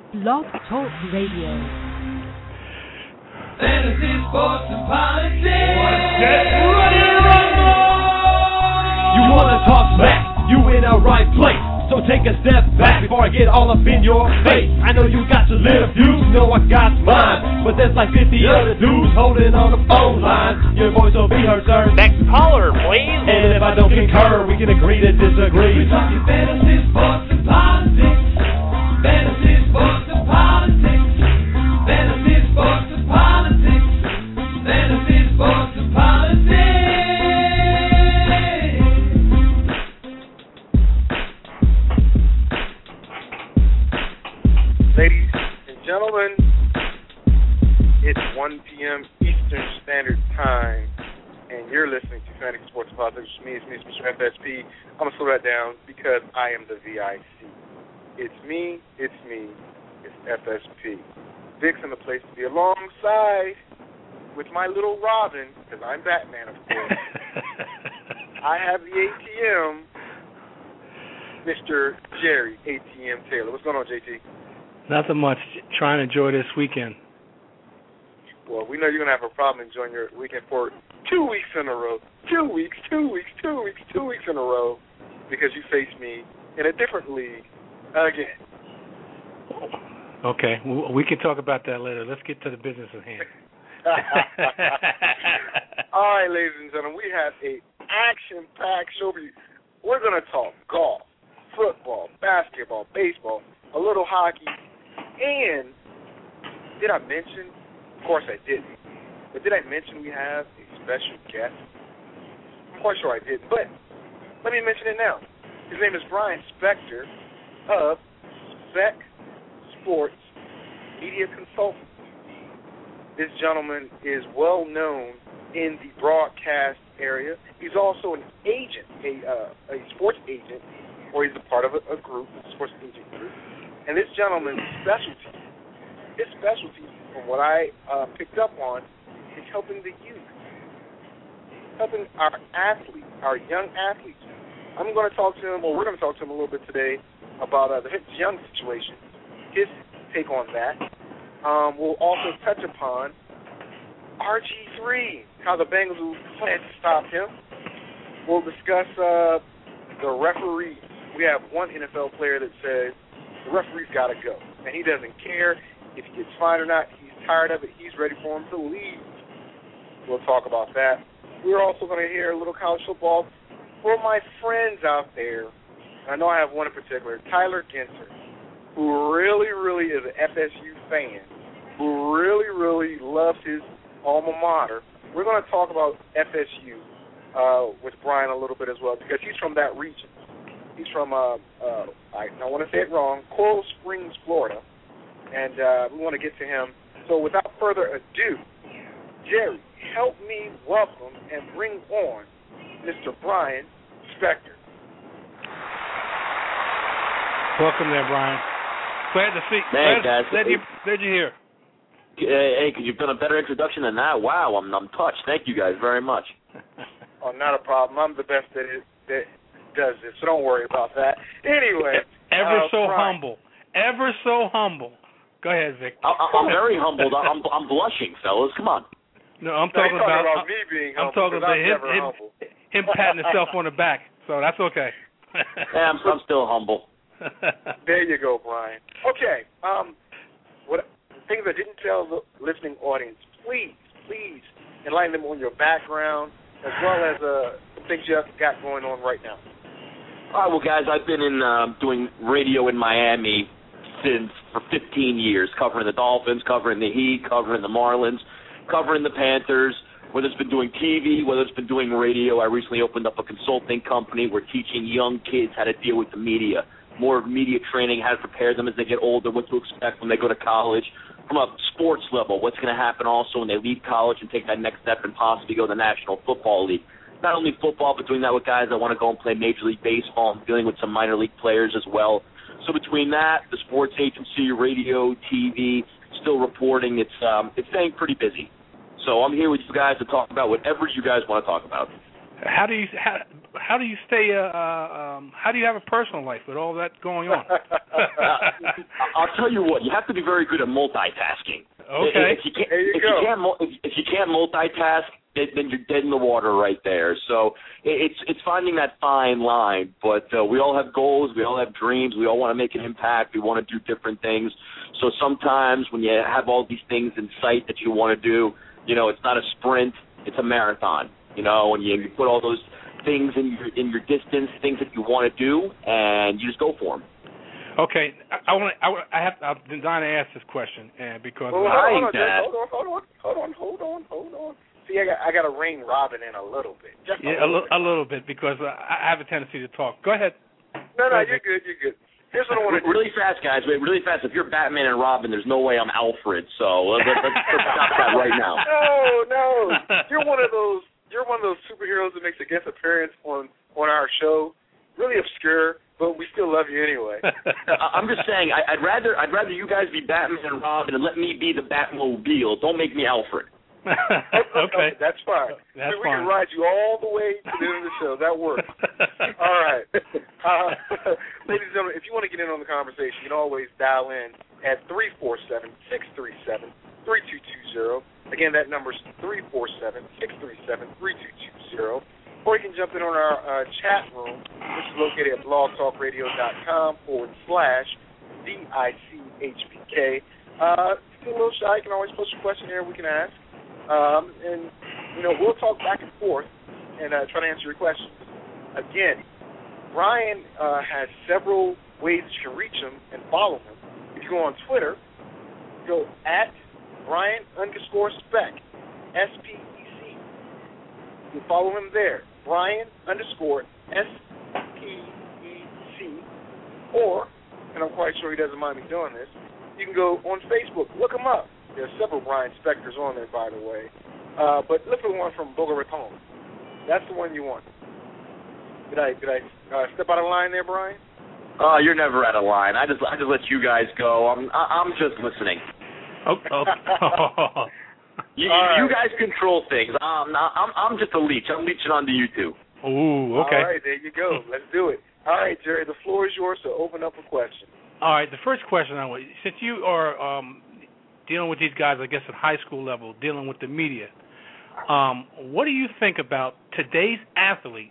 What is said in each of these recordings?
Blog Talk Radio. Fantasy, sports, and politics. Get ready to rumble! You wanna talk smack? You in the right place. So take a step back before I get all up in your face. I know you got your little views, you know I got mine. But there's like 50 other dudes holding on the phone line. Your voice will be heard, sir. Next caller, please. And if I don't concur, we can agree to disagree. We're talking fantasy, sports, and politics. Fantasy, sports, and politics. Fantasy, sports, and politics. Fantasy, sports, and politics. Ladies and gentlemen, it's 1 p.m. Eastern Standard Time, and you're listening to Fantasy Sports and Politics. It's me, Mr. FSP. I'm going to slow that down because I am the VIC. It's me, it's FSP. Vic's in the place to be alongside with my little Robin, because I'm Batman, of course. I have the ATM, Mr. Jerry ATM Taylor. What's going on, JT? Nothing much. Trying to enjoy this weekend. Well, we know you're going to have a problem enjoying your weekend for 2 weeks in a row. 2 weeks in a row, because you face me in a different league again. Okay, we can talk about that later. Let's get to the business at hand. All right, ladies and gentlemen, we have a action-packed show for you. We're going to talk golf, football, basketball, baseball, a little hockey, and did I mention, of course I didn't, but did I mention we have a special guest? I'm quite sure I didn't, but let me mention it now. His name is Brian Spector of Spec Sports Media Consulting. This gentleman is well known in the broadcast area. He's also an agent, a sports agent, or he's a part of a group, a sports agent group. And this gentleman's his specialty, from what I picked up on, is helping the youth, helping our athletes, our young athletes. I'm going to talk to him, or we're going to talk to him a little bit today about the Young situation, his take on that. We'll also touch upon RG3, how the Bengals plan to stop him. We'll discuss the referees. We have one NFL player that says the referee's got to go, and he doesn't care if he gets fined or not. He's tired of it. He's ready for him to leave. We'll talk about that. We're also going to hear a little college football for my friends out there. I know I have one in particular, Tyler Ginter, who really, really is an FSU fan, who really, really loves his alma mater. We're going to talk about FSU with Brian a little bit as well, because he's from that region. He's from, I don't want to say it wrong, Coral Springs, Florida, and we want to get to him. So without further ado, Jerry, help me welcome and bring on Mr. Brian Spector. Welcome there, Brian. Glad to see. Hey, guys. Glad you're here. Hey, could you've done a better introduction than that? Wow, I'm touched. Thank you guys very much. Oh, not a problem. I'm the best that does this, so don't worry about that. Anyway. Ever so Brian. humble. Ever so humble. Go ahead, Vic. I'm very humbled. I'm blushing, fellas. Come on. No, I'm talking about me being I'm humble. talking about him patting himself on the back, so that's okay. Yeah, I'm still humble. There you go, Brian. Okay. What things I didn't tell the listening audience, please enlighten them on your background as well as some things you have got going on right now. All right, well, guys, I've been doing radio in Miami for 15 years, covering the Dolphins, covering the Heat, covering the Marlins, covering the Panthers. Whether it's been doing TV, whether it's been doing radio, I recently opened up a consulting company. We're teaching young kids how to deal with the media, more media training, how to prepare them as they get older, what to expect when they go to college. From a sports level, what's going to happen also when they leave college and take that next step and possibly go to the National Football League. Not only football, but doing that with guys that want to go and play Major League Baseball and dealing with some minor league players as well. So between that, the sports agency, radio, TV, still reporting, it's staying pretty busy. So I'm here with you guys to talk about whatever you guys want to talk about. How do you stay? How do you have a personal life with all that going on? I'll tell you what, you have to be very good at multitasking. Okay. If you can't, There you go. if you can't multitask, then you're dead in the water right there. So it's finding that fine line. But we all have goals. We all have dreams. We all want to make an impact. We want to do different things. So sometimes when you have all these things in sight that you want to do, it's not a sprint. It's a marathon. And you put all those things in your distance, things that you want to do, and you just go for them. Okay, I've been dying to ask this question, and because Hold on. See, I got to rein Robin in a little bit. Just a little bit, because I have a tendency to talk. Go ahead. No, you're good. Here's what I want to do. Really fast, guys. Wait, really fast. If you're Batman and Robin, there's no way I'm Alfred. So let's stop that right now. No. You're one of those superheroes that makes a guest appearance on our show. Really obscure, but we still love you anyway. I'm just saying, I'd rather you guys be Batman and Robin and let me be the Batmobile. Don't make me Alfred. Okay. That's fine. That's we fine. can ride you all the way to the end of the show. That works. All right. Ladies and gentlemen, if you want to get in on the conversation, you can always dial in at 347-637-3220. Again, that number is 347-637-3220. Or you can jump in on our chat room, which is located at blogtalkradio.com/DICHPK. If you're a little shy, you can always post your question there we can ask. And we'll talk back and forth and try to answer your questions. Again, Brian has several ways that you can reach him and follow him. If you go on Twitter, go at Brian_Speck, SPEC. You can follow him there, Brian_SPEC. Or, and I'm quite sure he doesn't mind me doing this, you can go on Facebook, look him up. There's several Brian Spectors on there, by the way. But look for the one from Boca Raton. That's the one you want. Did I step out of line there, Brian? Oh, you're never out of line. I just let you guys go. I'm just listening. Oh. You guys control things. I'm just a leech. I'm leeching onto you two. Ooh, okay. All right, there you go. Let's do it. All right, Jerry, the floor is yours to open up a question. All right, the first question since you are dealing with these guys, I guess at high school level, dealing with the media, what do you think about today's athlete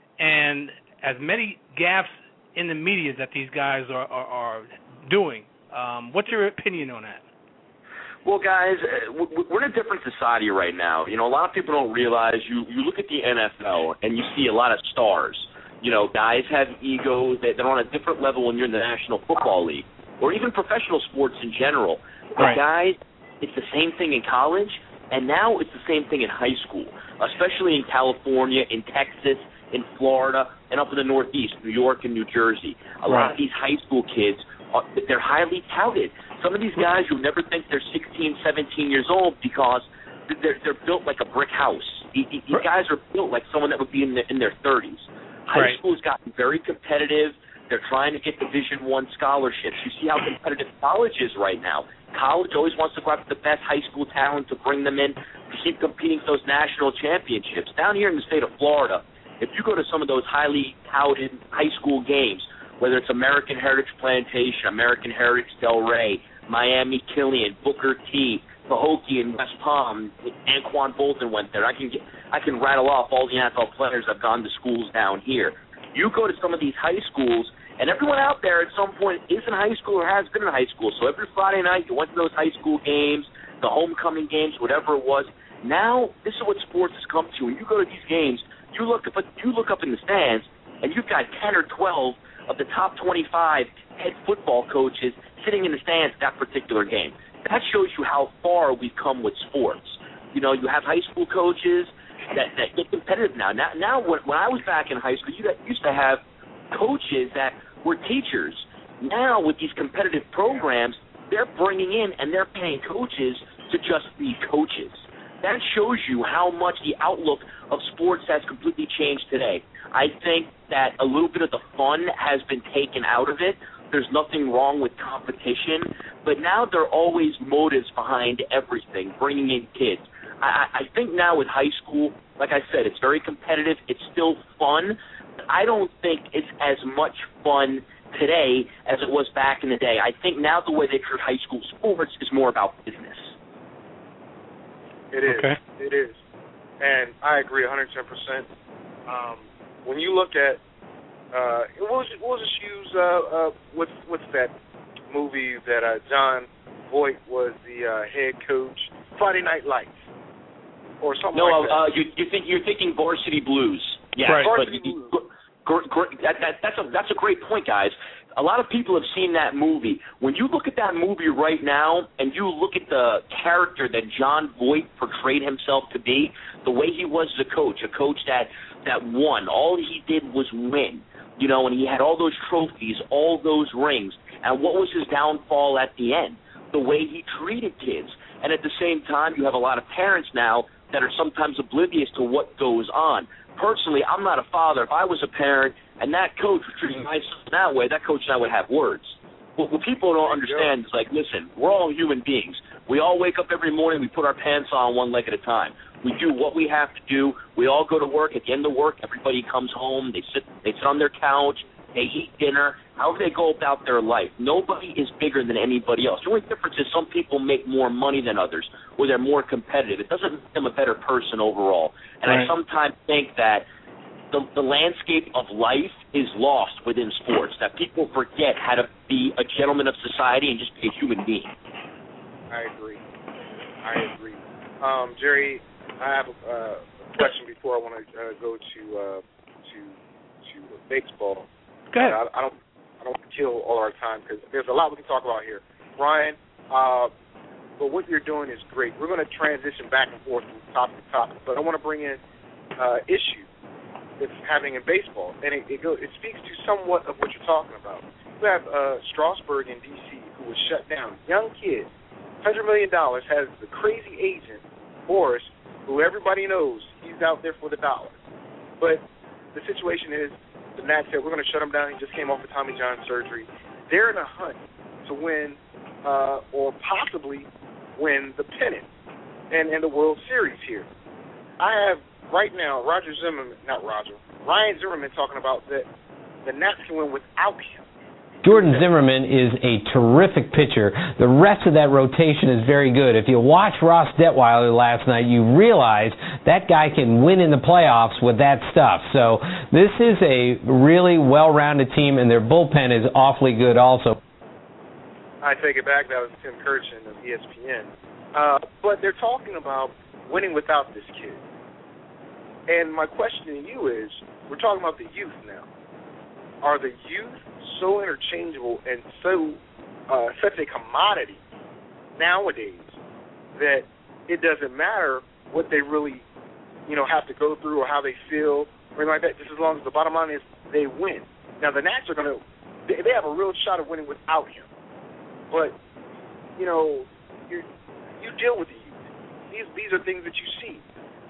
and as many gaps in the media that these guys are doing? What's your opinion on that? Well, guys, we're in a different society right now. A lot of people don't realize you look at the NFL and you see a lot of stars. Guys have egos. They're on a different level when you're in the National Football League or even professional sports in general. But right. Guys, it's the same thing in college, and now it's the same thing in high school, especially in California, in Texas, in Florida, and up in the Northeast, New York and New Jersey. A lot of these high school kids, they're highly touted. Some of these guys, you'll never think they're 16, 17 years old because they're built like a brick house. These guys are built like someone that would be in their 30s. High school's gotten very competitive. They're trying to get Division I scholarships. You see how competitive college is right now. College always wants to go after the best high school talent to bring them in to keep competing for those national championships. Down here in the state of Florida, if you go to some of those highly touted high school games, whether it's American Heritage Plantation, American Heritage Delray, Miami Killian, Booker T, Pahokee and West Palm, Anquan Bolton went there. I can rattle off all the NFL players that have gone to schools down here. You go to some of these high schools, and everyone out there at some point is in high school or has been in high school. So every Friday night you went to those high school games, the homecoming games, whatever it was. Now this is what sports has come to. When you go to these games, you look up in the stands, and you've got 10 or 12 of the top 25 head football coaches sitting in the stands at that particular game. That shows you how far we've come with sports. You have high school coaches that get competitive now. Now when I was back in high school, you used to have coaches that were teachers. Now with these competitive programs, they're bringing in and they're paying coaches to just be coaches. That shows you how much the outlook of sports has completely changed today. I think that a little bit of the fun has been taken out of it. There's nothing wrong with competition, but now there are always motives behind everything, bringing in kids. I think now with high school, like I said, it's very competitive. It's still fun. But I don't think it's as much fun today as it was back in the day. I think now the way they treat high school sports is more about business. It is. Okay. It is. And I agree 110%. When you look at, we'll just use, what's that movie that John Voight was the head coach, Friday Night Lights, or something like that. No, you're thinking Varsity Blues. Yeah, right. Varsity Blues. That's a great point, guys. A lot of people have seen that movie. When you look at that movie right now and you look at the character that John Voight portrayed himself to be, the way he was as a coach that won. All he did was win, and he had all those trophies, all those rings. And what was his downfall at the end? The way he treated kids. And at the same time, you have a lot of parents now that are sometimes oblivious to what goes on. Personally, I'm not a father. If I was a parent and that coach was treating my son that way, that coach and I would have words. What people don't understand is, like, listen, we're all human beings. We all wake up every morning, we put our pants on one leg at a time. We do what we have to do. We all go to work. At the end of work, everybody comes home. They sit on their couch. They eat dinner. However they go about their life. Nobody is bigger than anybody else. The only difference is some people make more money than others, or they're more competitive. It doesn't make them a better person overall. And right. I sometimes think that the landscape of life is lost within sports, that people forget how to be a gentleman of society and just be a human being. I agree. Jerry, I have a question before I want to go to baseball. Go ahead. I don't want to kill all our time because there's a lot we can talk about here. Ryan, but what you're doing is great. We're going to transition back and forth from topic to topic, but I want to bring in issue that's happening in baseball, and it speaks to somewhat of what you're talking about. You have Strasburg in D.C. who was shut down. Young kid, $100 million, has the crazy agent, Boris, who everybody knows he's out there for the dollar. But the situation is, the Nats said, we're going to shut him down. He just came off the Tommy John surgery. They're in a hunt to win or possibly win the pennant and the World Series here. I have right now Ryan Zimmerman talking about that the Nats can win without him. Jordan Zimmerman is a terrific pitcher. The rest of that rotation is very good. If you watch Ross Detweiler last night, you realize that guy can win in the playoffs with that stuff. So this is a really well-rounded team, and their bullpen is awfully good also. I take it back. That was Tim Kirchin of ESPN. But they're talking about winning without this kid. And my question to you is, we're talking about the youth now. Are the youth so interchangeable and so such a commodity nowadays that it doesn't matter what they really, have to go through or how they feel or anything like that, just as long as the bottom line is they win. Now, the Nats are going to – they have a real shot of winning without him. But, you deal with the youth. These are things that you see.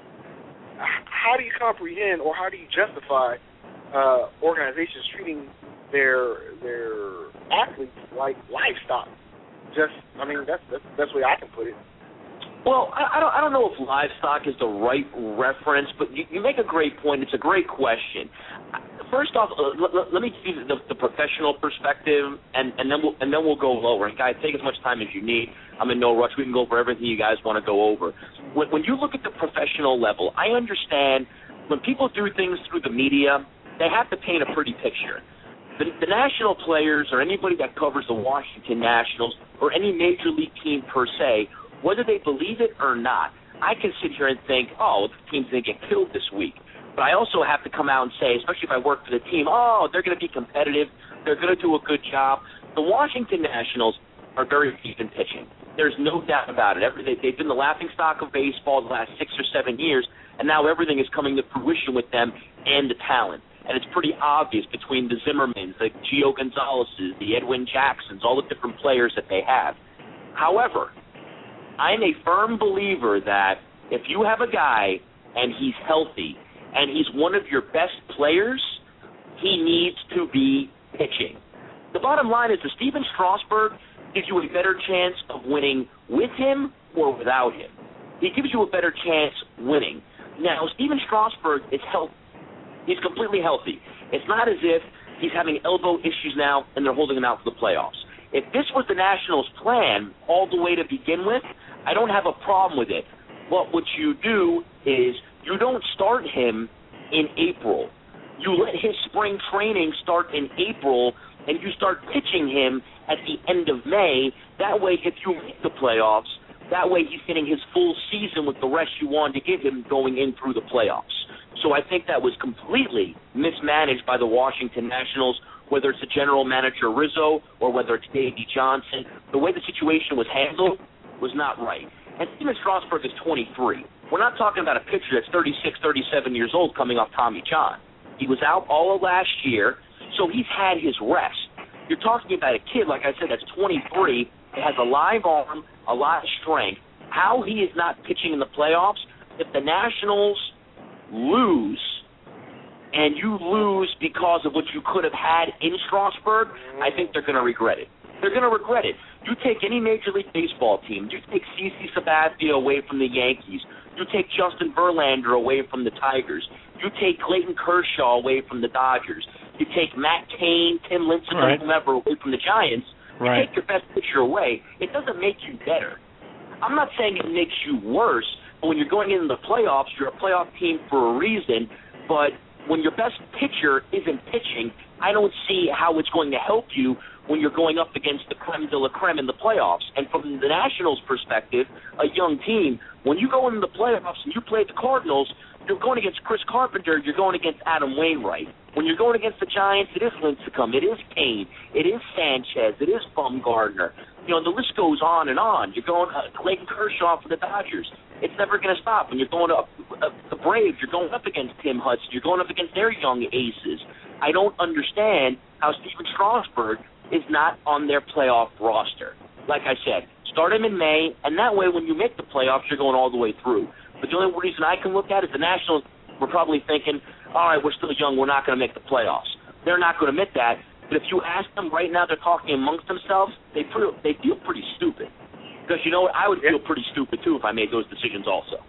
How do you comprehend or how do you justify organizations treating their athletes like livestock? That's the way I can put it. Well, I don't know if livestock is the right reference, but you make a great point. It's a great question. First off, let me give you the professional perspective, and then we'll go lower. And guys, take as much time as you need. I'm in no rush. We can go over everything you guys want to go over. When you look at the professional level, I understand when people do things through the media, they have to paint a pretty picture. The national players or anybody that covers the Washington Nationals or any major league team per se, whether they believe it or not, I can sit here and think, the team's going to get killed this week. But I also have to come out and say, especially if I work for the team, they're going to be competitive. They're going to do a good job. The Washington Nationals are very deep in pitching. There's no doubt about it. They've been the laughingstock of baseball the last 6 or 7 years, and now everything is coming to fruition with them and the talent. And it's pretty obvious between the Zimmermans, the Gio Gonzalez's, the Edwin Jacksons, all the different players that they have. However, I'm a firm believer that if you have a guy and he's healthy and he's one of your best players, he needs to be pitching. The bottom line is that Steven Strasburg gives you a better chance of winning with him or without him. He gives you a better chance winning. Now, Steven Strasburg is healthy. He's completely healthy. It's not as if He's having elbow issues now, and they're holding him out for the playoffs. If this was the Nationals' plan all the way to begin with, I don't have a problem with it. But what you do is you don't start him in April. You let his spring training start in April, and you start pitching him at the end of May. That way, if you make the playoffs, that way he's getting his full season with the rest you wanted to give him going in through the playoffs. So I think that was completely mismanaged by the Washington Nationals, whether it's the general manager Rizzo or whether it's Davey Johnson. The way the situation was handled was not right. And Stephen Strasburg is 23. We're not talking about a pitcher that's 36, 37 years old coming off Tommy John. He was out all of last year, so he's had his rest. You're talking about a kid, like I said, that's 23, that has a live arm, a lot of strength. How he is not pitching in the playoffs, if the Nationals lose, and you lose because of what you could have had in Strasburg, I think they're going to regret it. They're going to regret it. You take any Major League Baseball team, you take CeCe Sabathia away from the Yankees, you take Justin Verlander away from the Tigers, you take Clayton Kershaw away from the Dodgers, you take Matt Cain, Tim Lincecum, whomever away from the Giants, you take your best pitcher away, it doesn't make you better. I'm not saying it makes you worse, but when you're going into the playoffs, you're a playoff team for a reason, but when your best pitcher isn't pitching, I don't see how it's going to help you when you're going up against the creme de la creme in the playoffs. And from the Nationals' perspective, a young team, when you go into the playoffs and you play the Cardinals, you're going against Chris Carpenter, you're going against Adam Wainwright. When you're going against the Giants, it is Lincecum, it is Cain, it is Sanchez, it is Bumgarner. You know, the list goes on and on. You're going Clayton Kershaw for the Dodgers. It's never going to stop. When you're going up the Braves, you're going up against Tim Hudson. You're going up against their young aces. I don't understand how Stephen Strasburg is not on their playoff roster. Like I said, start him in May, and that way when you make the playoffs, you're going all the way through. But the only reason I can look at is the Nationals were probably thinking, all right, we're still young, we're not going to make the playoffs. They're not going to admit that. But if you ask them right now, they're talking amongst themselves, they feel pretty stupid. Because you know what? I would feel pretty stupid, too, if I made those decisions also.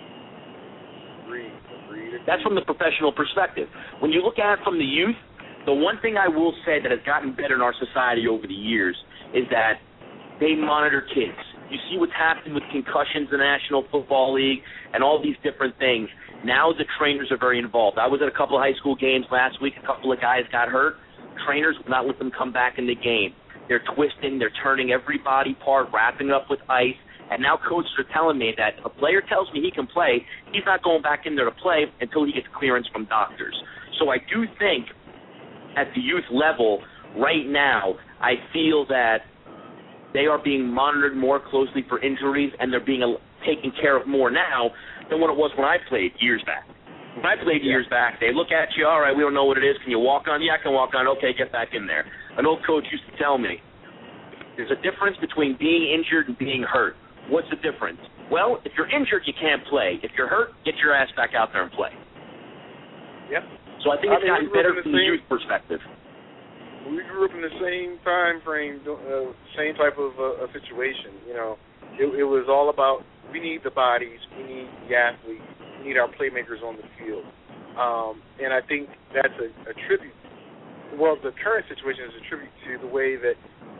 Agreed. That's from the professional perspective. When you look at it from the youth, the one thing I will say that has gotten better in our society over the years is that they monitor kids. You see what's happening with concussions in the National Football League and all these different things. Now the trainers are very involved. I was at a couple of high school games last week. A couple of guys got hurt. Trainers will not let them come back in the game. They're twisting, they're turning every body part, wrapping it up with ice, and now coaches are telling me that if a player tells me he can play, he's not going back in there to play until he gets clearance from doctors. So I do think at the youth level right now, I feel that they are being monitored more closely for injuries, and they're being taken care of more now than what it was when I played years back. When I played years back, they look at you, all right, we don't know what it is. Can you walk on? Yeah, I can walk on. Okay, get back in there. An old coach used to tell me, there's a difference between being injured and being hurt. What's the difference? Well, if you're injured, you can't play. If you're hurt, get your ass back out there and play. Yep. So I think it's gotten better from the youth perspective. We grew up in the same time frame, same type of situation. You know, it was all about we need the bodies, we need the athletes, we need our playmakers on the field. And I think that's a tribute. Well, the current situation is a tribute to the way that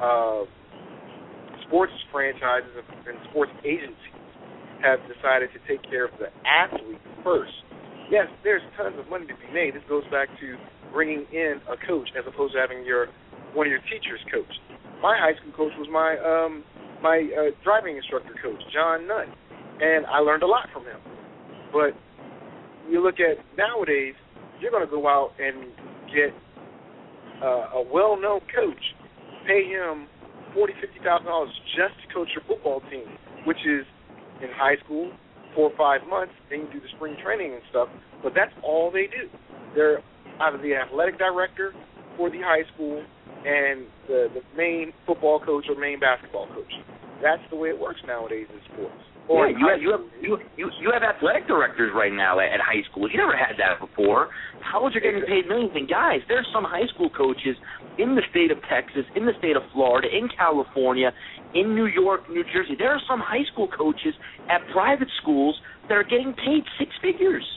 sports franchises and sports agencies have decided to take care of the athlete first. Yes, there's tons of money to be made. This goes back to bringing in a coach as opposed to having one of your teachers coach. My high school coach was my driving instructor coach, John Nunn, and I learned a lot from him. But you look at nowadays, you're going to go out and get a well-known coach, pay him $40,000, $50,000 just to coach your football team, which is in high school, 4 or 5 months, then you do the spring training and stuff, but that's all they do. They're either the athletic director for the high school and the main football coach or main basketball coach. That's the way it works nowadays in sports. Or yeah, you have athletic directors right now at high school. You never had that before. Colleges are getting paid millions. And guys, there's some high school coaches in the state of Texas, in the state of Florida, in California, in New York, New Jersey. There are some high school coaches at private schools that are getting paid 6 figures.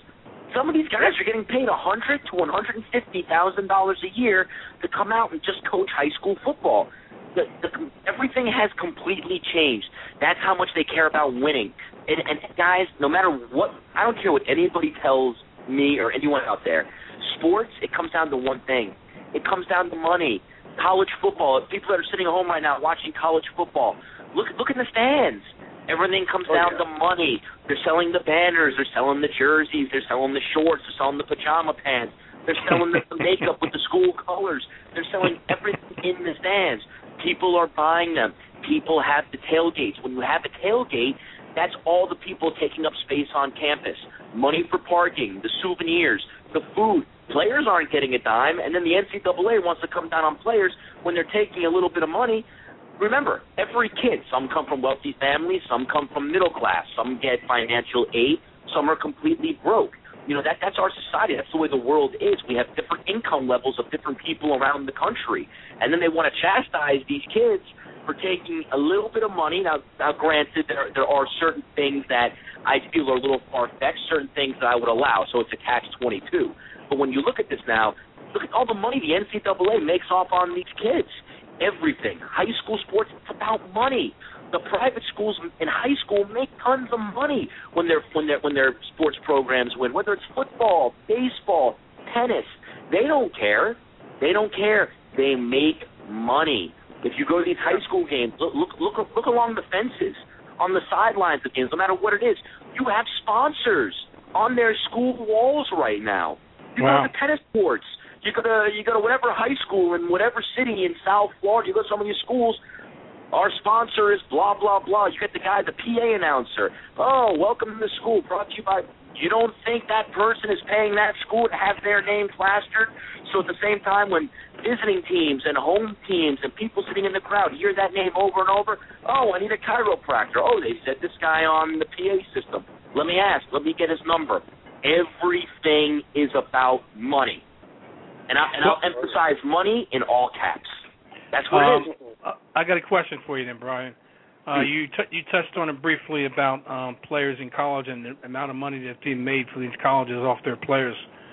Some of these guys are getting paid $100,000 to $150,000 a year to come out and just coach high school football. Everything has completely changed. That's how much they care about winning. And guys, no matter what, I don't care what anybody tells me or anyone out there, sports, it comes down to one thing. It comes down to money. College football, people that are sitting at home right now watching college football, look in the stands. Everything comes down to money. They're selling the banners. They're selling the jerseys. They're selling the shorts. They're selling the pajama pants. They're selling the makeup with the school colors. They're selling everything in the stands. People are buying them. People have the tailgates. When you have a tailgate, that's all the people taking up space on campus. Money for parking, the souvenirs, the food. Players aren't getting a dime, and then the NCAA wants to come down on players when they're taking a little bit of money. Remember, every kid, some come from wealthy families, some come from middle class, some get financial aid, some are completely broke. You know, that's our society. That's the way the world is. We have different income levels of different people around the country. And then they want to chastise these kids for taking a little bit of money. Now granted, there are certain things that I feel are a little far-fetched, certain things that I would allow, so it's a catch-22. But when you look at this now, look at all the money the NCAA makes off on these kids. Everything. High school sports, it's about money. The private schools in high school make tons of money when their sports programs win. Whether it's football, baseball, tennis, they don't care. They don't care. They make money. If you go to these high school games, look along the fences, on the sidelines of games, no matter what it is, you have sponsors on their school walls right now. You go to tennis courts. You go to whatever high school in whatever city in South Florida. You go to some of these schools. Our sponsor is blah, blah, blah. You get the guy, the PA announcer. Oh, welcome to the school, brought to you by. You don't think that person is paying that school to have their name plastered? So at the same time, when visiting teams and home teams and people sitting in the crowd hear that name over and over, oh, I need a chiropractor. Oh, they said this guy on the PA system. Let me ask. Let me get his number. Everything is about money. And I'll emphasize money in all caps. That's what it is. I got a question for you then, Brian. You touched on it briefly about players in college and the amount of money that's being made for these colleges off their players.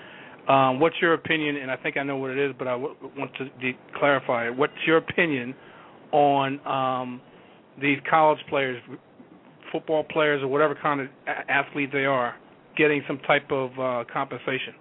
What's your opinion, and I think I know what it is, but I want to clarify it. What's your opinion on these college players, football players or whatever kind of athlete they are, getting some type of compensation?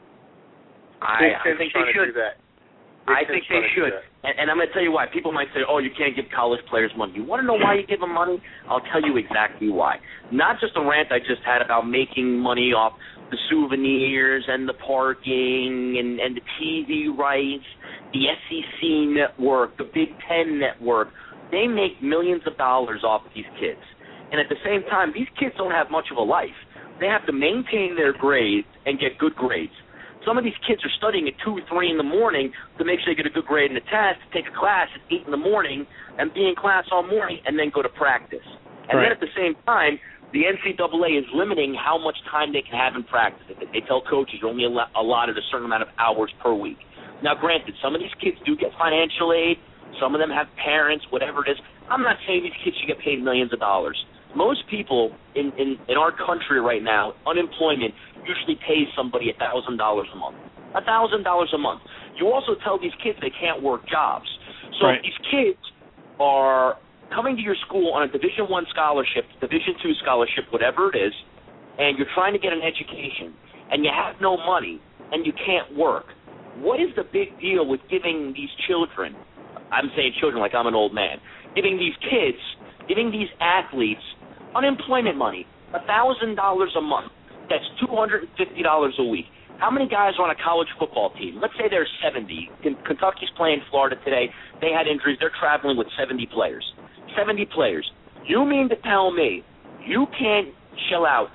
I think they should. I think they should. And I'm going to tell you why. People might say, oh, you can't give college players money. You want to know why you give them money? I'll tell you exactly why. Not just a rant I just had about making money off the souvenirs and the parking and the TV rights, the SEC network, the Big Ten network. They make millions of dollars off of these kids. And at the same time, these kids don't have much of a life. They have to maintain their grades and get good grades. Some of these kids are studying at 2 or 3 in the morning to make sure they get a good grade in the test, take a class at 8 in the morning, and be in class all morning, and then go to practice. And then at the same time, the NCAA is limiting how much time they can have in practice. They tell coaches you're only allotted a certain amount of hours per week. Now, granted, some of these kids do get financial aid. Some of them have parents, whatever it is. I'm not saying these kids should get paid millions of dollars. Most people in our country right now, unemployment usually pays somebody $1,000 a month. $1,000 a month. You also tell these kids they can't work jobs. So if these kids are coming to your school on a Division I scholarship, Division II scholarship, whatever it is, and you're trying to get an education, and you have no money, and you can't work, what is the big deal with giving these children, I'm saying children like I'm an old man, giving these kids, giving these athletes unemployment money, $1,000 a month? That's $250 a week. How many guys are on a college football team? Let's say there's 70. Kentucky's playing Florida today. They had injuries. They're traveling with 70 players. 70 players. You mean to tell me you can't shell out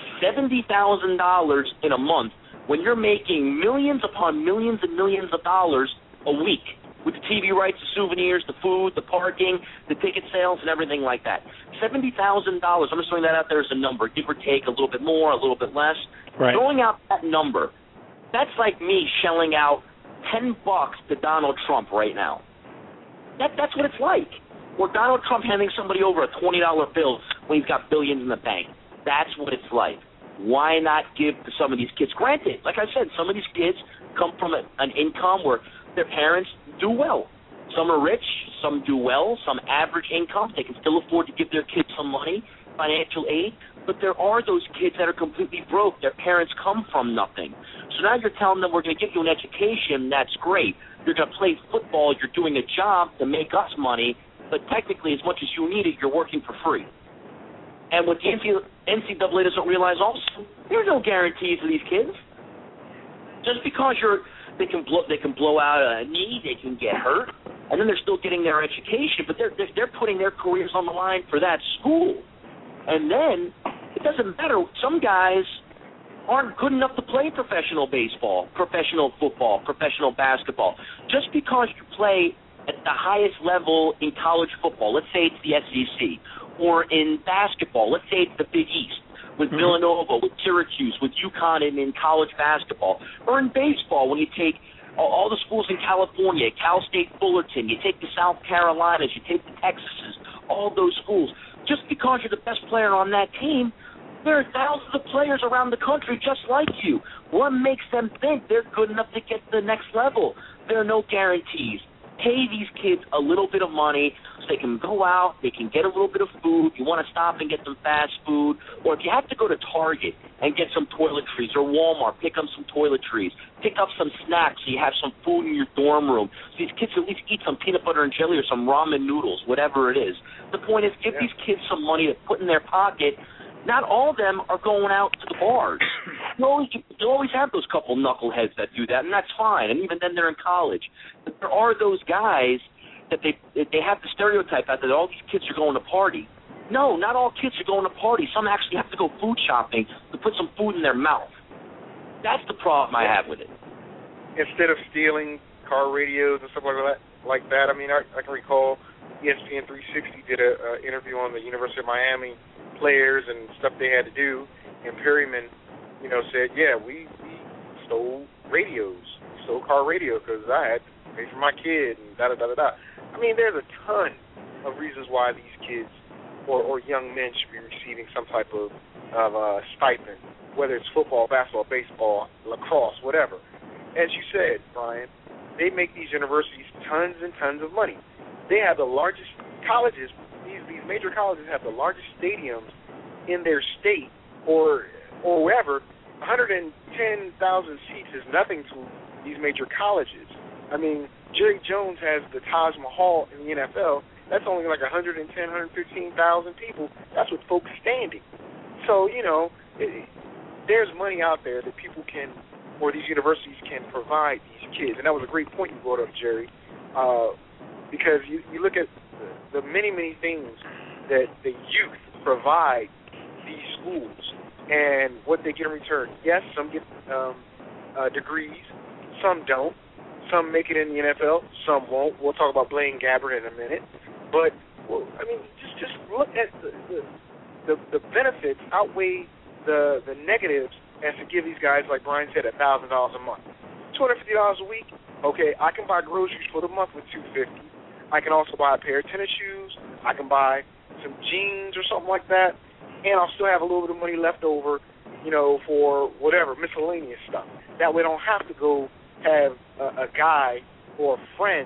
$70,000 in a month when you're making millions upon millions and millions of dollars a week with the TV rights, the souvenirs, the food, the parking, the ticket sales, and everything like that? $70,000. I'm just throwing that out there as a number, give or take a little bit more, a little bit less. Right. Throwing out that number, that's like me shelling out $10 to Donald Trump right now. That's what it's like. Or Donald Trump handing somebody over a $20 bill when he's got billions in the bank. That's what it's like. Why not give to some of these kids? Granted, like I said, some of these kids come from an income where their parents do well. Some are rich, some do well, some average income. They can still afford to give their kids some money, financial aid. But there are those kids that are completely broke. Their parents come from nothing. So now you're telling them, we're going to give you an education. That's great. You're going to play football. You're doing a job to make us money. But technically, as much as you need it, you're working for free. And what the NCAA doesn't realize also, there's no guarantees to these kids. Just because they can blow out a knee, they can get hurt, and then they're still getting their education, but they're putting their careers on the line for that school. And then it doesn't matter. Some guys aren't good enough to play professional baseball, professional football, professional basketball. Just because you play at the highest level in college football, let's say it's the SEC, or in basketball, let's say it's the Big East, with Villanova, with Syracuse, with UConn in college basketball, or in baseball when you take all the schools in California, Cal State Fullerton, you take the South Carolinas, you take the Texases, all those schools. Just because you're the best player on that team, there are thousands of players around the country just like you. What makes them think they're good enough to get to the next level? There are no guarantees. Pay these kids a little bit of money so they can go out, they can get a little bit of food. You want to stop and get some fast food. Or if you have to go to Target and get some toiletries, or Walmart, pick up some toiletries, pick up some snacks so you have some food in your dorm room. So these kids at least eat some peanut butter and jelly or some ramen noodles, whatever it is. The point is, give these kids some money to put in their pocket. Not all of them are going out to the bars. You always have those couple knuckleheads that do that, and that's fine. And even then, they're in college. But there are those guys that they have the stereotype out that all these kids are going to party. No, not all kids are going to party. Some actually have to go food shopping to put some food in their mouth. That's the problem I have with it. Instead of stealing car radios and stuff like that, I mean, I can recall ESPN 360 did an interview on the University of Miami players and stuff they had to do, and Perryman, said, yeah, we stole radios, stole car radio because I had to pay for my kid and da-da-da-da-da. I mean, there's a ton of reasons why these kids or young men should be receiving some type of stipend, whether it's football, basketball, baseball, lacrosse, whatever. As you said, Brian, they make these universities tons and tons of money. They have the largest colleges. These major colleges have the largest stadiums in their state or wherever. 110,000 seats is nothing to these major colleges. I mean, Jerry Jones has the Taj Mahal in the NFL. That's only like 110,000, 115,000 people. That's with folks standing. So, there's money out there that people can, or these universities can provide these kids. And that was a great point you brought up, Jerry, because you look at the many, many things that the youth provide these schools and what they get in return. Yes, some get degrees, some don't. Some make it in the NFL, some won't. We'll talk about Blaine Gabbert in a minute. But, just look at the benefits outweigh the negatives as to give these guys, like Brian said, $1,000 a month. $250 a week, okay, I can buy groceries for the month with $250. I can also buy a pair of tennis shoes. I can buy some jeans or something like that, and I'll still have a little bit of money left over, for whatever, miscellaneous stuff. That way I don't have to go have a guy or a friend,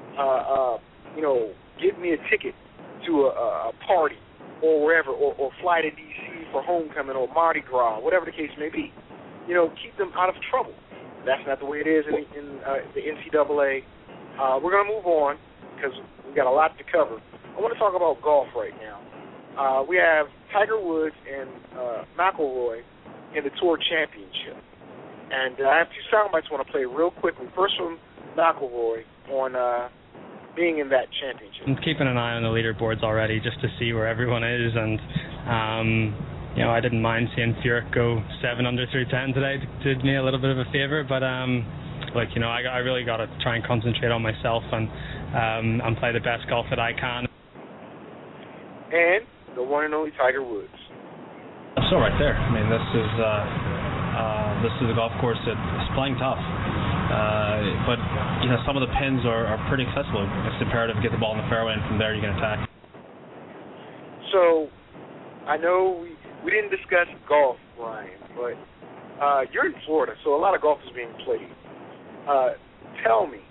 give me a ticket to a party or wherever, or fly to D.C. for homecoming or Mardi Gras, whatever the case may be. Keep them out of trouble. That's not the way it is in the NCAA. We're going to move on because we've got a lot to cover. I want to talk about golf right now. We have Tiger Woods and McIlroy in the Tour Championship. And I have two sound bites I want to play real quickly. First from McIlroy on being in that championship. I'm keeping an eye on the leaderboards already just to see where everyone is. And, I didn't mind seeing Furyk go 7 under through 10 today. Did me a little bit of a favor. But, I really got to try and concentrate on myself and play the best golf that I can. And the one and only Tiger Woods. So right there. I mean, this is a golf course that is playing tough. But some of the pins are pretty accessible. It's imperative to get the ball in the fairway, and from there you can attack. So I know we didn't discuss golf Ryan, but you're in Florida, so a lot of golf is being played. Tell me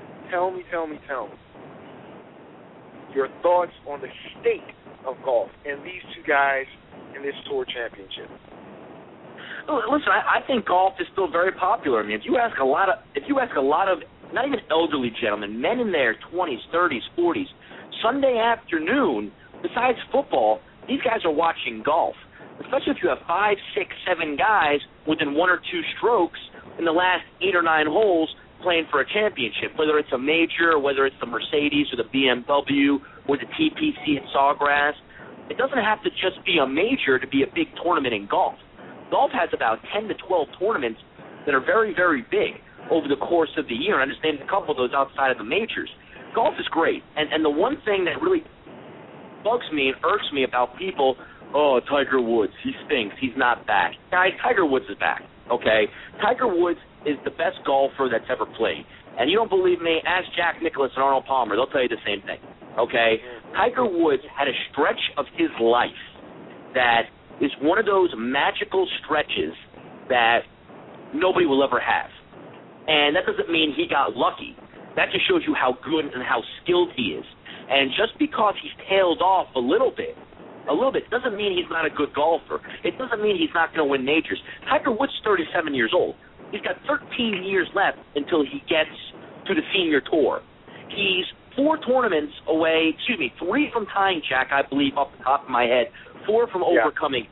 your thoughts on the state of golf and these two guys in this tour championship. Listen, I think golf is still very popular. I mean, if you ask a lot of not even elderly gentlemen, men in their 20s, 30s, 40s, Sunday afternoon, besides football, these guys are watching golf. Especially if you have 5, 6, 7 guys within 1 or 2 strokes in the last 8 or 9 holes playing for a championship, whether it's a major, or whether it's the Mercedes or the BMW or the TPC at Sawgrass. It doesn't have to just be a major to be a big tournament in golf. Golf has about 10 to 12 tournaments that are very, very big over the course of the year. I understand a couple of those outside of the majors. Golf is great. And the one thing that really bugs me and irks me about people, oh, Tiger Woods, he stinks, he's not back. Guys, Tiger Woods is back, okay? Tiger Woods is the best golfer that's ever played. And you don't believe me? Ask Jack Nicklaus and Arnold Palmer. They'll tell you the same thing, okay? Tiger Woods had a stretch of his life that is one of those magical stretches that nobody will ever have. And that doesn't mean he got lucky. That just shows you how good and how skilled he is. And just because he's tailed off a little bit, doesn't mean he's not a good golfer. It doesn't mean he's not going to win majors. Tiger Woods is 37 years old. He's got 13 years left until he gets to the senior tour. He's 3 from tying Jack, I believe, off the top of my head, 4 from overcoming.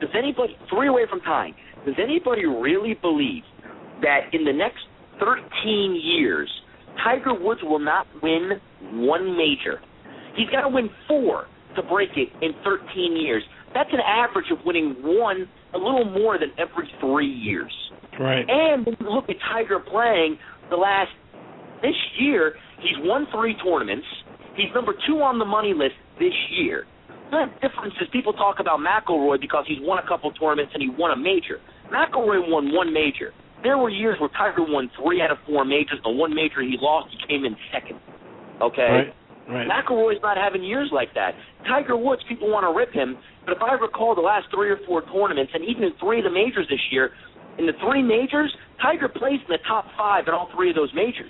3 away from tying. Does anybody really believe that in the next 13 years, Tiger Woods will not win 1 major? He's got to win 4 to break it in 13 years. That's an average of winning 1 a little more than every 3 years. Right. And when you look at Tiger playing this year, he's won 3 tournaments. He's number 2 on the money list this year. The difference is people talk about McIlroy because he's won a couple tournaments and he won a major. McIlroy won 1 major. There were years where Tiger won 3 out of 4 majors. The 1 major he lost, he came in second. Okay? Right. McIlroy's not having years like that. Tiger Woods, people want to rip him, but if I recall the last 3 or 4 tournaments, and even in 3 of the majors this year, in the 3 majors, Tiger placed in the top 5 in all 3 of those majors.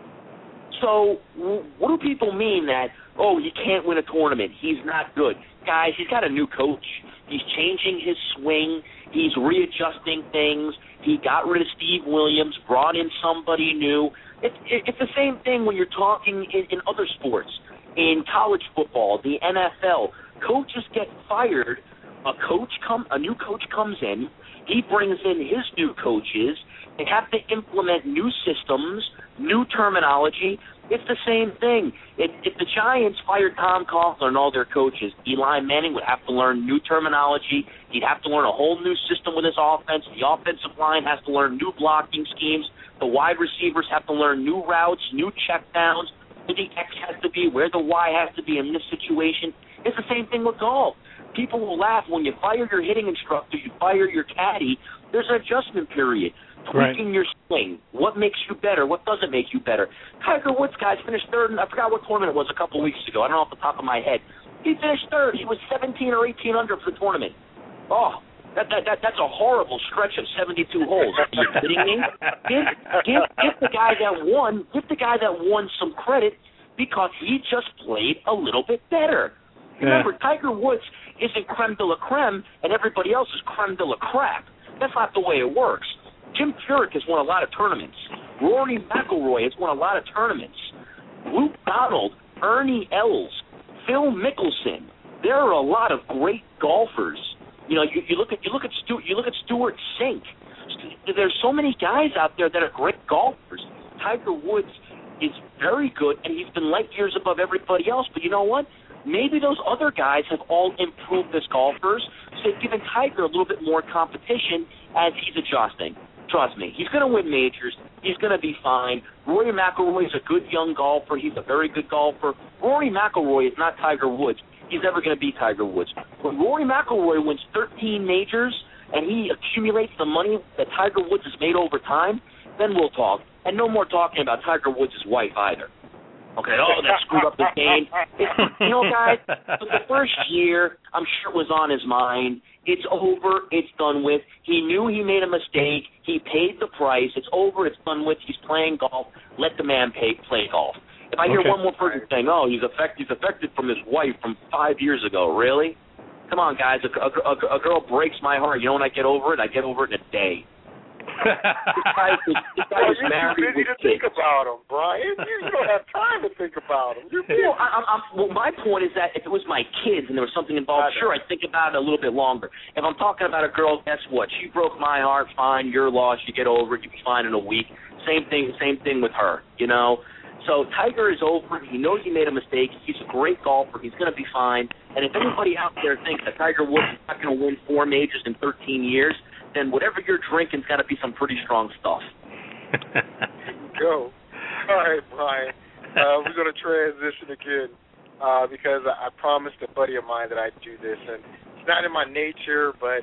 So what do people mean that, oh, he can't win a tournament, he's not good? Guys, he's got a new coach. He's changing his swing. He's readjusting things. He got rid of Steve Williams, brought in somebody new. It's the same thing when you're talking in other sports. In college football, the NFL, coaches get fired. A new coach comes in. He brings in his new coaches. They have to implement new systems, new terminology. It's the same thing. If the Giants fired Tom Coughlin and all their coaches, Eli Manning would have to learn new terminology. He'd have to learn a whole new system with his offense. The offensive line has to learn new blocking schemes. The wide receivers have to learn new routes, new checkdowns, where the X has to be, where the Y has to be in this situation. It's the same thing with golf. People will laugh when you fire your hitting instructor, you fire your caddy. There's an adjustment period. Tweaking your swing. What makes you better? What doesn't make you better? Tiger Woods, guys, finished 3rd. I forgot what tournament it was a couple weeks ago. I don't know off the top of my head. He finished 3rd. He was 17 or 18 under for the tournament. Oh, that's a horrible stretch of 72 holes. Are you kidding me? Give the guy that won some credit because he just played a little bit better. Remember, Tiger Woods isn't creme de la creme, and everybody else is creme de la crap. That's not the way it works. Jim Furyk has won a lot of tournaments. Rory McIlroy has won a lot of tournaments. Luke Donald, Ernie Els, Phil Mickelson. There are a lot of great golfers. You know, you look at Stuart Sink. There's so many guys out there that are great golfers. Tiger Woods is very good, and he's been light years above everybody else. But you know what? Maybe those other guys have all improved as golfers, so they've given Tiger a little bit more competition as he's adjusting. Trust me, he's going to win majors. He's going to be fine. Rory McIlroy is a good young golfer. He's a very good golfer. Rory McIlroy is not Tiger Woods. He's never going to be Tiger Woods. When Rory McIlroy wins 13 majors and he accumulates the money that Tiger Woods has made over time, then we'll talk. And no more talking about Tiger Woods' wife either. Okay, that screwed up the game. You know, guys, the first year, I'm sure it was on his mind. It's over. It's done with. He knew he made a mistake. He paid the price. It's over. It's done with. He's playing golf. Let the man play golf. If I hear one more person saying, "Oh, he's affected from his wife from 5 years ago," really? Come on, guys. A girl breaks my heart. You know when I get over it? I get over it in a day. This guy was married you're too busy to think about him, Brian. You don't have time to think about him. Well, my point is that if it was my kids and there was something involved, sure, I'd think about it a little bit longer. If I'm talking about a girl, guess what? She broke my heart. Fine, you're lost. You get over it. You'll be fine in a week. Same thing with her. You know. So Tiger is over. He knows he made a mistake. He's a great golfer. He's going to be fine. And if anybody out there thinks that Tiger Woods is not going to win 4 majors in 13 years, then whatever you're drinking's got to be some pretty strong stuff. Go. All right, Brian. We're going to transition again because I promised a buddy of mine that I'd do this, and it's not in my nature, but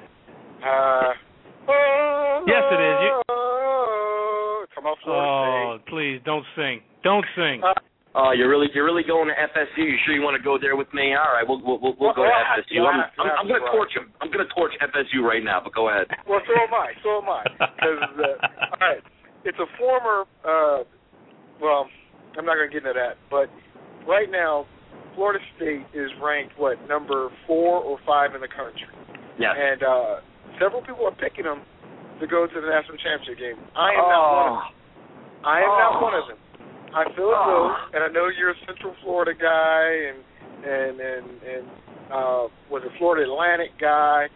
yes, it is. Come on, Florida State. Please don't sing. Don't sing. You're really going to FSU? You sure you want to go there with me? All right, we'll go to FSU. I'm going to torch him. I'm going to torch FSU right now. But go ahead. Well, so am I. Because all right, it's a former. Well, I'm not going to get into that. But right now, Florida State is ranked number 4 or 5 in the country. Yeah. And several people are picking them to go to the national championship game. I am not one of them. I am not one of them. I feel as though, and I know you're a Central Florida guy, and was a Florida Atlantic guy.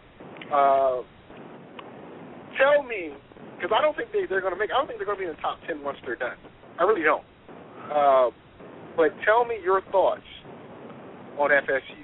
Tell me, because I don't think they're going to make. I don't think they're going to be in the top 10 once they're done. I really don't. But tell me your thoughts on FSU.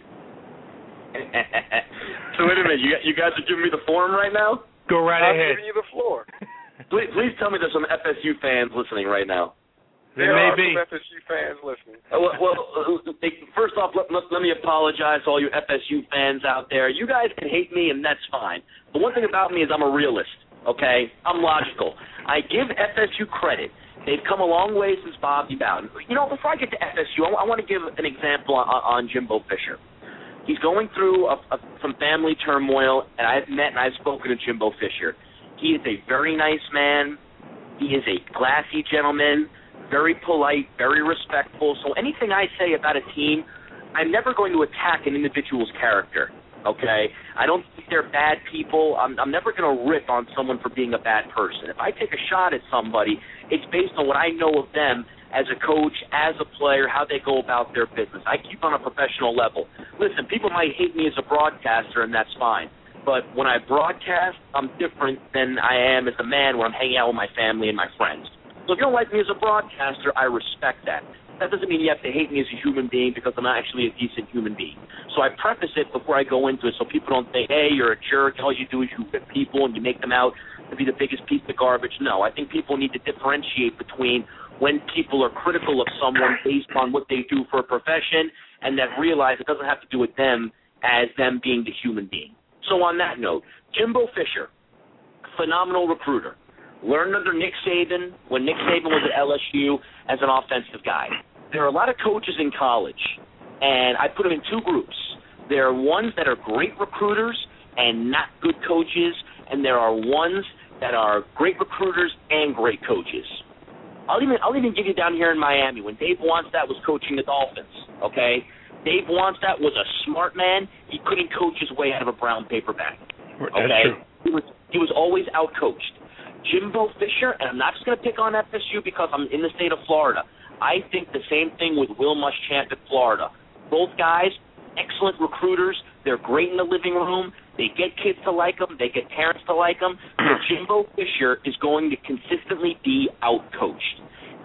So wait a minute, you guys are giving me the forum right now? Go right ahead. I'm giving you the floor. Please tell me there's some FSU fans listening right now. There are some FSU fans listening. Well, first off, let me apologize to all you FSU fans out there. You guys can hate me, and that's fine. But one thing about me is I'm a realist, okay? I'm logical. I give FSU credit. They've come a long way since Bobby Bowden. You know, before I get to FSU, I want to give an example on Jimbo Fisher. He's going through some family turmoil, and I've met and I've spoken to Jimbo Fisher. He is a very nice man. He is a classy gentleman, very polite, very respectful. So anything I say about a team, I'm never going to attack an individual's character, okay? I don't think they're bad people. I'm never going to rip on someone for being a bad person. If I take a shot at somebody, it's based on what I know of them as a coach, as a player, how they go about their business. I keep on a professional level. Listen, people might hate me as a broadcaster, and that's fine. But when I broadcast, I'm different than I am as a man when I'm hanging out with my family and my friends. So if you don't like me as a broadcaster, I respect that. That doesn't mean you have to hate me as a human being because I'm actually a decent human being. So I preface it before I go into it so people don't think, hey, you're a jerk, all you do is you whip people and you make them out to be the biggest piece of garbage. No, I think people need to differentiate between when people are critical of someone based on what they do for a profession and that realize it doesn't have to do with them as them being the human being. So on that note, Jimbo Fisher, phenomenal recruiter. Learned under Nick Saban when Nick Saban was at LSU as an offensive guy. There are a lot of coaches in college, and I put them in two groups. There are ones that are great recruiters and not good coaches, and there are ones that are great recruiters and great coaches. I'll even give you down here in Miami when Dave Wannstedt was coaching the Dolphins, okay? Dave Wannstedt was a smart man. He couldn't coach his way out of a brown paper bag, okay? That's true. He was always out-coached. Jimbo Fisher, and I'm not just going to pick on FSU because I'm in the state of Florida. I think the same thing with Will Muschamp at Florida. Both guys, excellent recruiters. They're great in the living room. They get kids to like them. They get parents to like them. But Jimbo Fisher is going to consistently be out-coached.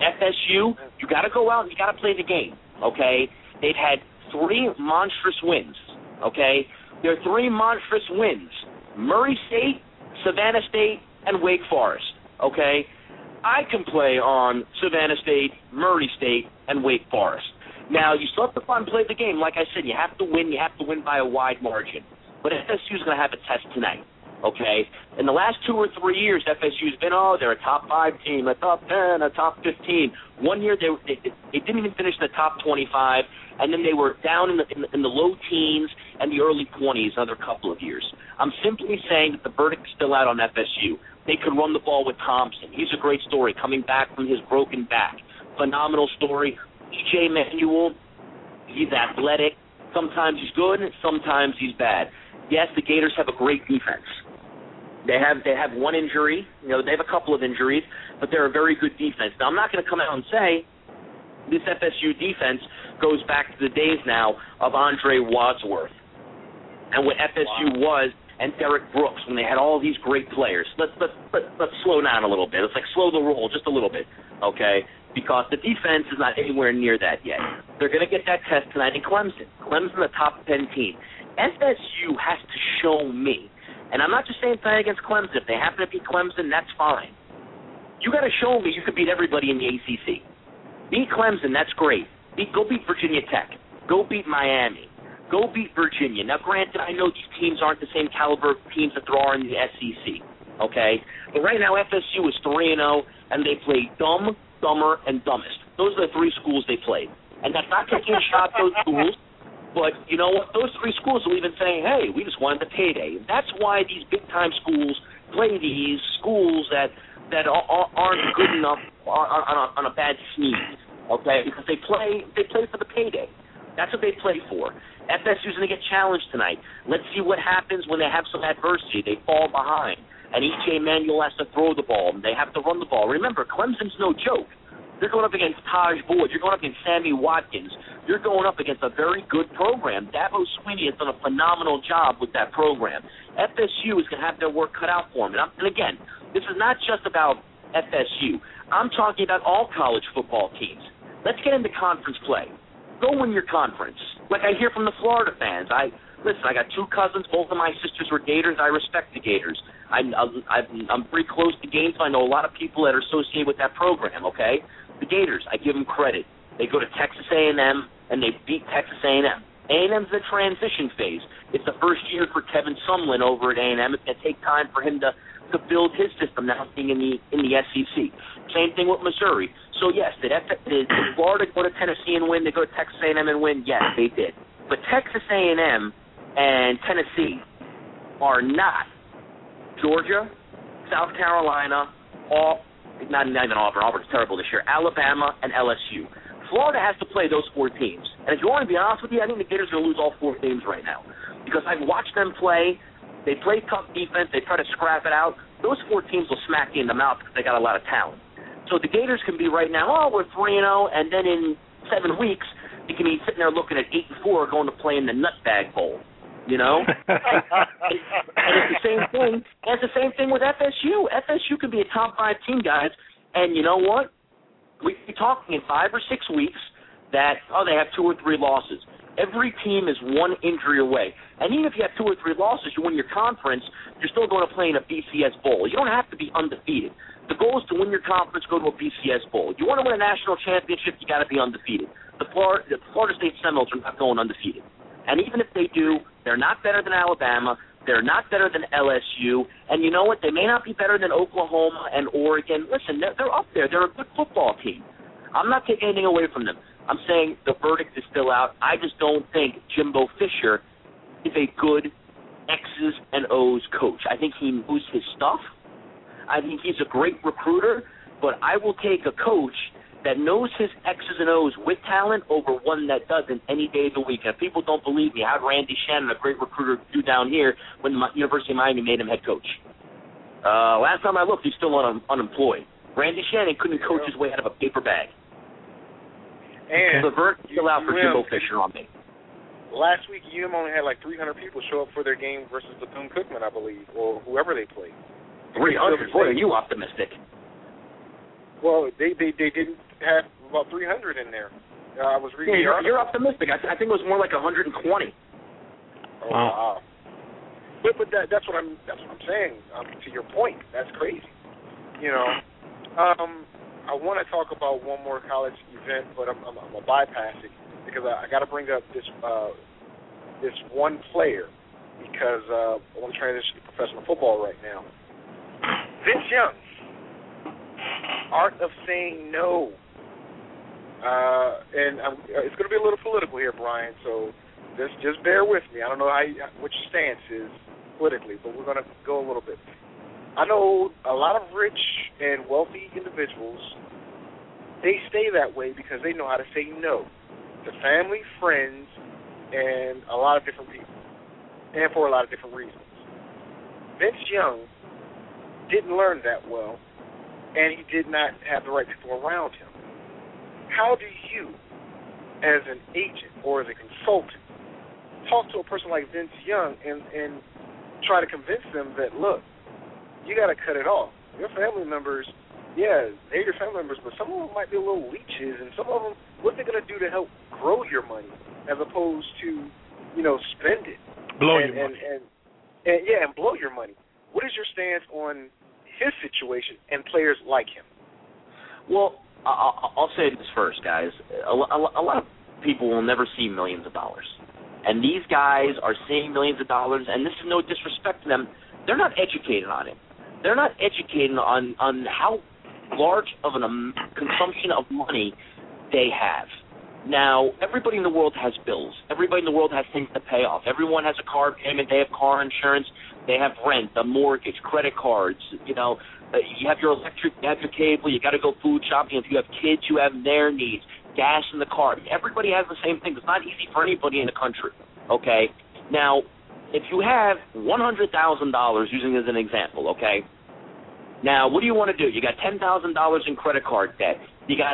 FSU, you got to go out and you got to play the game, okay? They've had 3 monstrous wins, okay? There are 3 monstrous wins. Murray State, Savannah State, and Wake Forest, okay? I can play on Savannah State, Murray State, and Wake Forest. Now, you still have to play the game. Like I said, you have to win. You have to win by a wide margin. But FSU is going to have a test tonight. Okay? In the last 2 or 3 years, FSU's been, they're a top 5 team, a top 10, a top 15. 1 year they didn't even finish in the top 25, and then they were down in the low teens and the early 20s another couple of years. I'm simply saying that the verdict is still out on FSU. They could run the ball with Thompson. He's a great story, coming back from his broken back. Phenomenal story. E.J. Manuel, he's athletic. Sometimes he's good, sometimes he's bad. Yes, the Gators have a great defense. They have one injury. They have a couple of injuries, but they're a very good defense. Now, I'm not going to come out and say this FSU defense goes back to the days now of Andre Wadsworth and what FSU was and Derek Brooks when they had all these great players. Let's slow down a little bit. Let's slow the roll just a little bit, okay? Because the defense is not anywhere near that yet. They're going to get that test tonight in Clemson. Clemson, the top 10 team. FSU has to show me, and I'm not just saying tonight against Clemson. If they happen to beat Clemson, that's fine. You got to show me you can beat everybody in the ACC. Beat Clemson, that's great. Go beat Virginia Tech. Go beat Miami. Go beat Virginia. Now, granted, I know these teams aren't the same caliber of teams that there are in the SEC, okay? But right now, FSU is 3-0, and they play dumb, dumber, and dumbest. Those are the 3 schools they played. And that's not taking a shot at those schools, but you know what? Those 3 schools will even say, hey, we just wanted the payday. That's why these big-time schools play these schools that aren't good enough on a bad sneeze, okay? Because they play for the payday. That's what they play for. FSU's going to get challenged tonight. Let's see what happens when they have some adversity. They fall behind. And E.J. Manuel has to throw the ball. And they have to run the ball. Remember, Clemson's no joke. You're going up against Taj Boyd. You're going up against Sammy Watkins. You're going up against a very good program. Dabo Swinney has done a phenomenal job with that program. FSU is going to have their work cut out for them. And again, this is not just about FSU. I'm talking about all college football teams. Let's get into conference play. Go win your conference. Like I hear from the Florida fans. I got 2 cousins. Both of my sisters were Gators. I respect the Gators. I'm pretty close to Gainesville. I know a lot of people that are associated with that program, okay? The Gators, I give them credit. They go to Texas A&M, and they beat Texas A&M. A&M's the transition phase. It's the first year for Kevin Sumlin over at A&M. It's going to take time for him to build his system now being in the SEC. Same thing with Missouri. So, yes, did Florida go to Tennessee and win? Did they go to Texas A&M and win? Yes, they did. But Texas A&M and Tennessee are not Georgia, South Carolina, not even Auburn. Auburn's terrible this year. Alabama and LSU. Florida has to play those 4 teams. And if you want to be honest with you, I think the Gators are going to lose all 4 games right now. Because I've watched them play. They play tough defense. They try to scrap it out. Those 4 teams will smack you in the mouth because they got a lot of talent. So the Gators can be right now, we're 3-0, and then in 7 weeks, you can be sitting there looking at 8-4 going to play in the Nutbag Bowl. You know? and it's the same thing. And it's the same thing with FSU. FSU can be a top 5 team, guys. And you know what? We could be talking in 5 or 6 weeks that, they have 2 or 3 losses. Every team is 1 injury away. And even if you have 2 or 3 losses, you win your conference, you're still going to play in a BCS Bowl. You don't have to be undefeated. The goal is to win your conference, go to a BCS Bowl. You want to win a national championship, you got to be undefeated. The Florida State Seminoles are not going undefeated. And even if they do, they're not better than Alabama. They're not better than LSU. And you know what? They may not be better than Oklahoma and Oregon. Listen, they're up there. They're a good football team. I'm not taking anything away from them. I'm saying the verdict is still out. I just don't think Jimbo Fisher is a good X's and O's coach. I think he knows his stuff. I think he's a great recruiter, but I will take a coach that knows his X's and O's with talent over one that doesn't any day of the week. And if people don't believe me, how'd Randy Shannon, a great recruiter, do down here when the University of Miami made him head coach? Last time I looked, he's still unemployed. Randy Shannon couldn't coach his way out of a paper bag. And the verdict is still out for Jimbo Fisher on me. Last week, UM only had like 300 people show up for their game versus Bethune-Cookman, I believe, or whoever they played. 300? Boy, are you optimistic. Well, they didn't have about 300 in there. I was reading the article. You're optimistic. I think it was more like 120. Oh, wow. But that's what I'm saying. To your point, that's crazy. You know, I want to talk about one more college event, but I'm gonna bypass it because I got to bring up this one player because I want to transition to professional football right now. Vince Young, art of saying no. And it's going to be a little political here, Brian, so just bear with me. I don't know what your stance is politically, but we're going to go a little bit. I know a lot of rich and wealthy individuals, they stay that way because they know how to say no to family, friends, and a lot of different people, and for a lot of different reasons. Vince Young didn't learn that well, and he did not have the right people around him. How do you, as an agent or as a consultant, talk to a person like Vince Young and try to convince them that, look, you got to cut it off. Your family members, yeah, they're your family members, but some of them might be a little leeches, and some of them, what they're going to do to help grow your money as opposed to, spend it. Blow your money. And blow your money. What is your stance on his situation and players like him? Well, I'll say this first, guys. A lot of people will never see millions of dollars. And these guys are seeing millions of dollars, and this is no disrespect to them. They're not educated on it. They're not educated on how large of an consumption of money they have. Now, everybody in the world has bills. Everybody in the world has things to pay off. Everyone has a car payment. They have car insurance. They have rent, a mortgage, credit cards. You have your electric, you have your cable. You got to go food shopping. If you have kids, you have their needs. Gas in the car. Everybody has the same thing. It's not easy for anybody in the country. Okay? Now, if you have $100,000, using as an example, okay? Now, what do you want to do? You got $10,000 in credit card debt. You got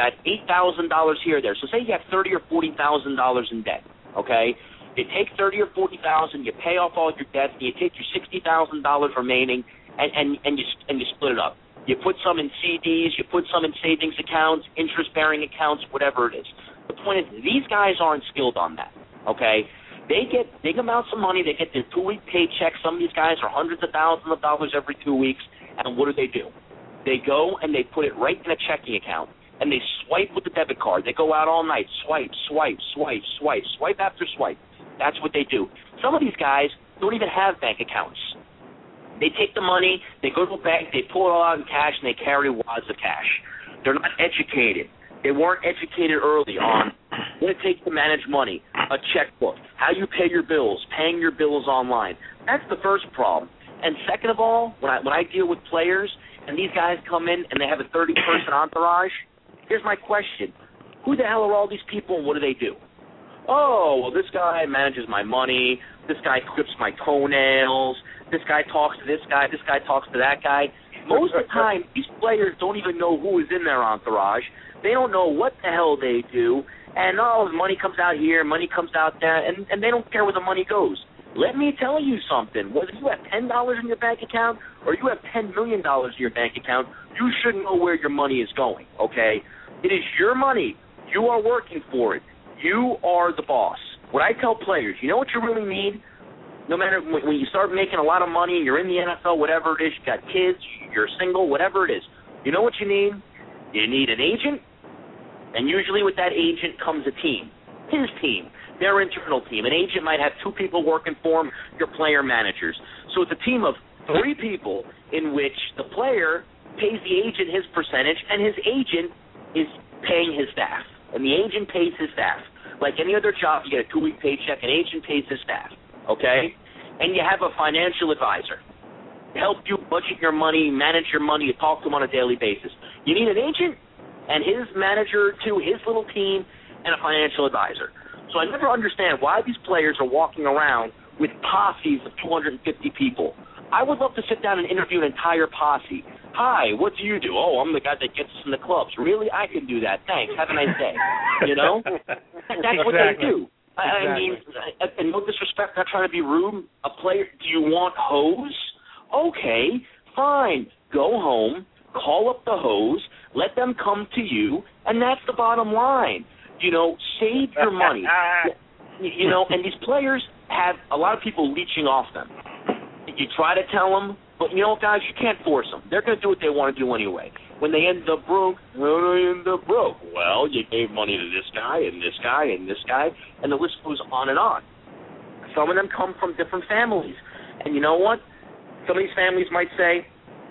$8,000 here or there. So say you have $30,000 or $40,000 in debt, okay? You take $30,000 or $40,000, you pay off all your debts, and you take your $60,000 remaining, and you split it up. You put some in CDs, you put some in savings accounts, interest-bearing accounts, whatever it is. The point is, these guys aren't skilled on that, okay? They get big amounts of money. They get their 2-week paychecks. Some of these guys are hundreds of thousands of dollars every 2 weeks, and what do? They go and they put it right in a checking account, and they swipe with the debit card. They go out all night, swipe, swipe, swipe, swipe, swipe after swipe. That's what they do. Some of these guys don't even have bank accounts. They take the money, they go to a bank, they pull it all out in cash, and they carry wads of cash. They're not educated. They weren't educated early on what it takes to manage money, a checkbook, how you pay your bills, paying your bills online. That's the first problem. And second of all, when I deal with players and these guys come in and they have a 30-person entourage, here's my question. Who the hell are all these people and what do? Oh, well, this guy manages my money. This guy clips my toenails. This guy talks to this guy. This guy talks to that guy. Most of the time, these players don't even know who is in their entourage. They don't know what the hell they do. And, money comes out here, money comes out there, and they don't care where the money goes. Let me tell you something. Whether you have $10 in your bank account or you have $10 million in your bank account, you should know where your money is going, okay? It is your money. You are working for it. You are the boss. What I tell players, you know what you really need? No matter when you start making a lot of money, you're in the NFL, whatever it is, you got kids, you're single, whatever it is. You know what you need? You need an agent, and usually with that agent comes a team, his team, their internal team. An agent might have 2 people working for him, your player managers. So it's a team of 3 people in which the player pays the agent his percentage, and his agent is paying his staff, and the agent pays his staff. Like any other job, you get a 2-week paycheck, an agent pays his staff, okay? And you have a financial advisor to help you budget your money, manage your money, you talk to him on a daily basis. You need an agent and his manager to his little team and a financial advisor. So I never understand why these players are walking around with posses of 250 people. I would love to sit down and interview an entire posse. Hi, what do you do? Oh, I'm the guy that gets us in the clubs. Really? I can do that. Thanks. Have a nice day. You know? That's what they do. I mean, and no disrespect, not trying to be rude. A player, do you want hose? Okay, fine. Go home, call up the hose, let them come to you, and that's the bottom line. Save your money. And these players have a lot of people leeching off them. You try to tell them, but guys, you can't force them. They're going to do what they want to do anyway. When they end up broke, well, you gave money to this guy and this guy and this guy, and the list goes on and on. Some of them come from different families. And you know what? Some of these families might say,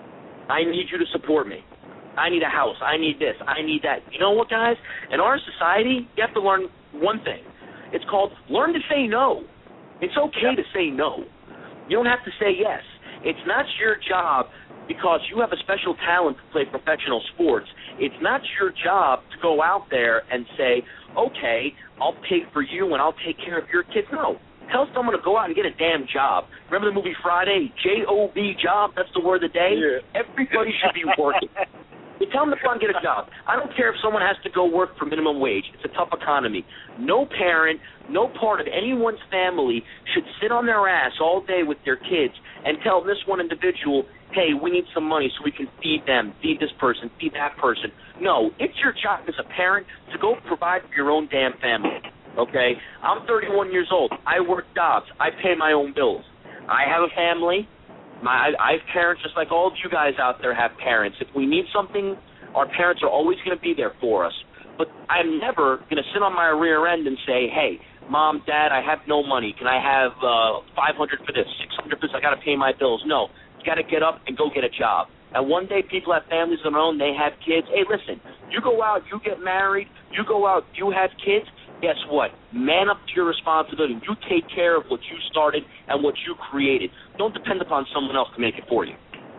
I need you to support me. I need a house. I need this. I need that. You know what, guys? In our society, you have to learn one thing. It's called learn to say no. It's okay to say no. You don't have to say yes. It's not your job because you have a special talent to play professional sports. It's not your job to go out there and say, okay, I'll pay for you and I'll take care of your kids. No. Tell someone to go out and get a damn job. Remember the movie Friday? J-O-B, job, that's the word of the day? Yeah. Everybody should be working. You tell them to go out and get a job. I don't care if someone has to go work for minimum wage. It's a tough economy. No parent, no part of anyone's family should sit on their ass all day with their kids and tell this one individual, hey, we need some money so we can feed them, feed this person, feed that person. No, it's your job as a parent to go provide for your own damn family, okay? I'm 31 years old. I work jobs. I pay my own bills. I have a family. I have parents just like all of you guys out there have parents. If we need something, our parents are always going to be there for us. But I'm never going to sit on my rear end and say, hey, Mom, Dad, I have no money. Can I have $500 for this, $600 for this? I got to pay my bills. No, you got to get up and go get a job. And one day people have families of their own. They have kids. Hey, listen, you go out, you get married, you go out, you have kids. Guess what? Man up to your responsibility. You take care of what you started and what you created. Don't depend upon someone else to make it for you.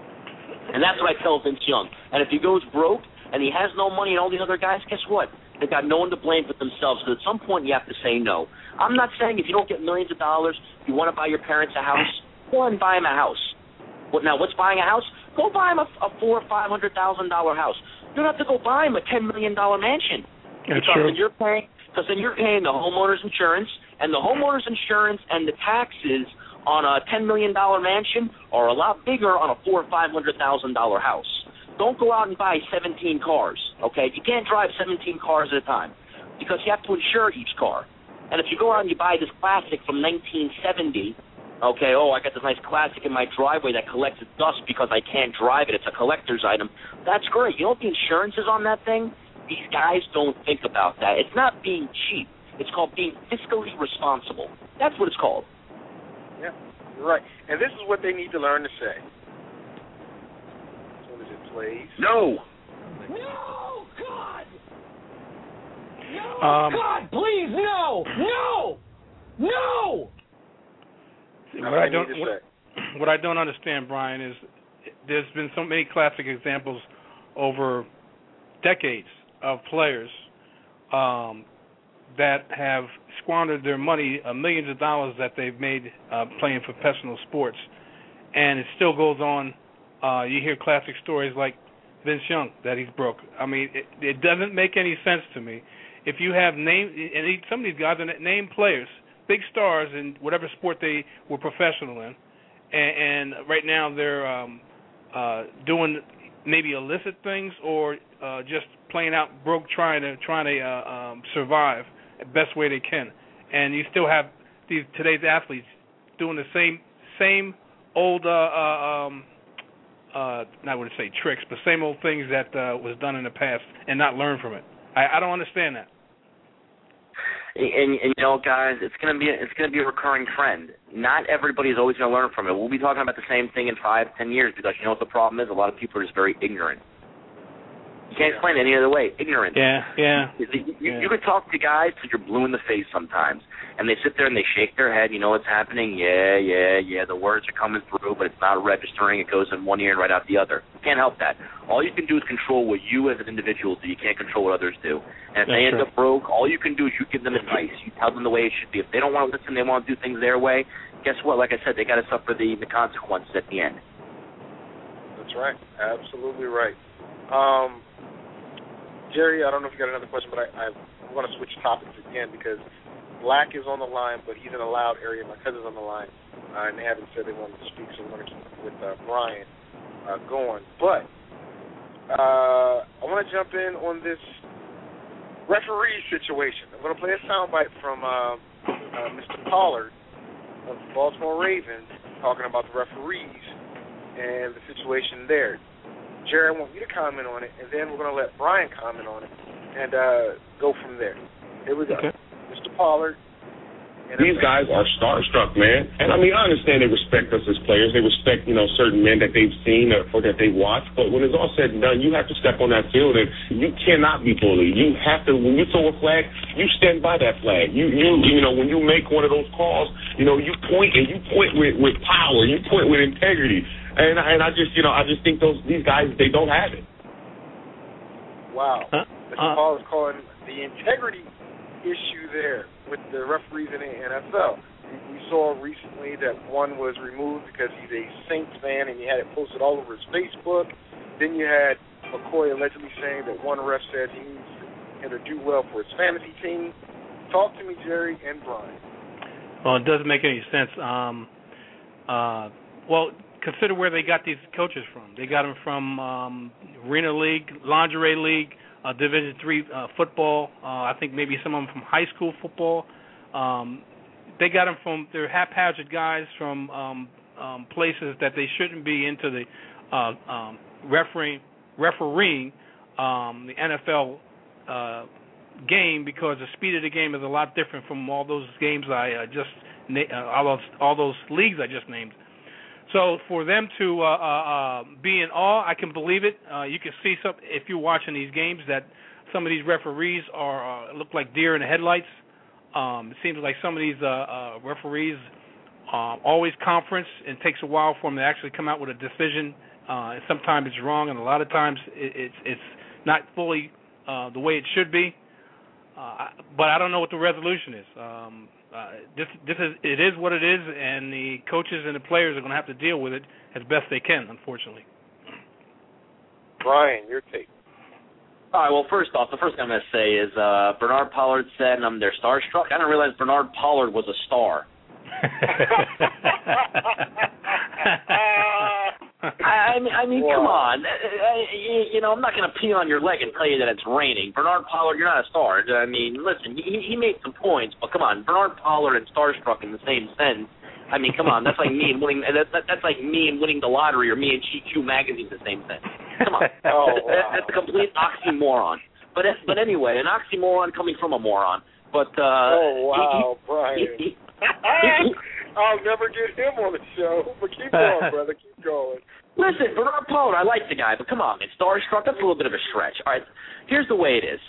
And that's what I tell Vince Young. And if he goes broke and he has no money and all these other guys, guess what? They've got no one to blame but themselves. So at some point you have to say no. I'm not saying if you don't get millions of dollars, you want to buy your parents a house, go and buy them a house. Now, what's buying a house? Go buy them a $400,000 or $500,000 house. You don't have to go buy them a $10 million mansion. That's true. Because then you're paying the homeowner's insurance, and the homeowner's insurance and the taxes on a $10 million mansion are a lot bigger on a $400,000 or $500,000 house. Don't go out and buy 17 cars, okay? You can't drive 17 cars at a time because you have to insure each car. And if you go out and you buy this classic from 1970, okay, I got this nice classic in my driveway that collects dust because I can't drive it. It's a collector's item. That's great. You know what the insurance is on that thing? These guys don't think about that. It's not being cheap. It's called being fiscally responsible. That's what it's called. Yeah, you're right. And this is what they need to learn to say. What is it, please? No. No, God! No, God, please, no! No! No! What I don't understand, Brian, is there's been so many classic examples over decades of players that have squandered their money, millions of dollars that they've made playing professional sports, and it still goes on. You hear classic stories like Vince Young, that he's broke. I mean, it doesn't make any sense to me. If you have some of these guys are named players, big stars in whatever sport they were professional in, and right now they're doing maybe illicit things or just playing out broke, trying to survive the best way they can. And you still have today's athletes doing the same old not would say tricks, but same old things that was done in the past and not learn from it. I don't understand that. And you know, guys, it's gonna be a recurring trend. Not everybody's always gonna learn from it. We'll be talking about the same thing in 5-10 years because you know what the problem is? A lot of people are just very ignorant. You can't explain it any other way. Ignorant. Yeah. You could talk to guys till you're blue in the face sometimes, and they sit there and they shake their head. You know what's happening? Yeah. The words are coming through, but it's not registering. It goes in one ear and right out the other. You can't help that. All you can do is control what you as an individual do. You can't control what others do. And if they end up broke, all you can do is you give them advice. You tell them the way it should be. If they don't want to listen, they want to do things their way, guess what? Like I said, they got to suffer the consequences at the end. That's right. Absolutely right. Jerry, I don't know if you got another question, but I want to switch topics again because Black is on the line, but he's in a loud area. My cousin's on the line, and they haven't said they wanted to speak, so we're going to keep with Brian going. But I want to jump in on this referee situation. I'm going to play a soundbite from Mr. Pollard of the Baltimore Ravens talking about the referees and the situation there. Jerry, I want you to comment on it, and then we're going to let Brian comment on it and go from there. Here we go. Okay. Mr. Pollard These guys are starstruck, man. And, I mean, I understand they respect us as players. They respect, certain men that they've seen or that they've watched. But when it's all said and done, you have to step on that field, and you cannot be bullied. You have to, when you throw a flag, you stand by that flag. You when you make one of those calls, you point, and you point with power. You point with integrity. And I just think these guys, they don't have it. Wow. Mr. Paul is calling the integrity issue there with the referees in the NFL. We saw recently that one was removed because he's a Saints fan, and he had it posted all over his Facebook. Then you had McCoy allegedly saying that one ref said he needs to do well for his fantasy team. Talk to me, Jerry and Brian. Well, it doesn't make any sense. Well, consider where they got these coaches from. They got them from Arena League, Lingerie League, Division III football. I think maybe some of them from high school football. They got them from, they're haphazard guys from places that they shouldn't be into the refereeing the NFL game, because the speed of the game is a lot different from all those games all those leagues I just named. So for them to be in awe, I can believe it. You can see if you're watching these games, that some of these referees look like deer in the headlights. It seems like some of these referees always conference, and it takes a while for them to actually come out with a decision. Sometimes it's wrong, and a lot of times it's not fully the way it should be. But I don't know what the resolution is. It is what it is, and the coaches and the players are going to have to deal with it as best they can, unfortunately. Brian, your take. All right, well, first off, the first thing I'm going to say is Bernard Pollard said they're starstruck. I didn't realize Bernard Pollard was a star. I mean, come on. I'm not going to pee on your leg and tell you that it's raining. Bernard Pollard, you're not a star. I mean, listen, he made some points, but come on, Bernard Pollard and starstruck in the same sentence. I mean, come on, that's like me and winning. That's like me and winning the lottery, or me and GQ magazine in the same sentence. Come on, that's a complete oxymoron. But anyway, an oxymoron coming from a moron. But wow, Brian. I'll never get him on the show. But keep going, brother. Keep going. Listen, Bernard Pollard, I like the guy, but come on, man. Starstruck, that's a little bit of a stretch. All right, here's the way it is.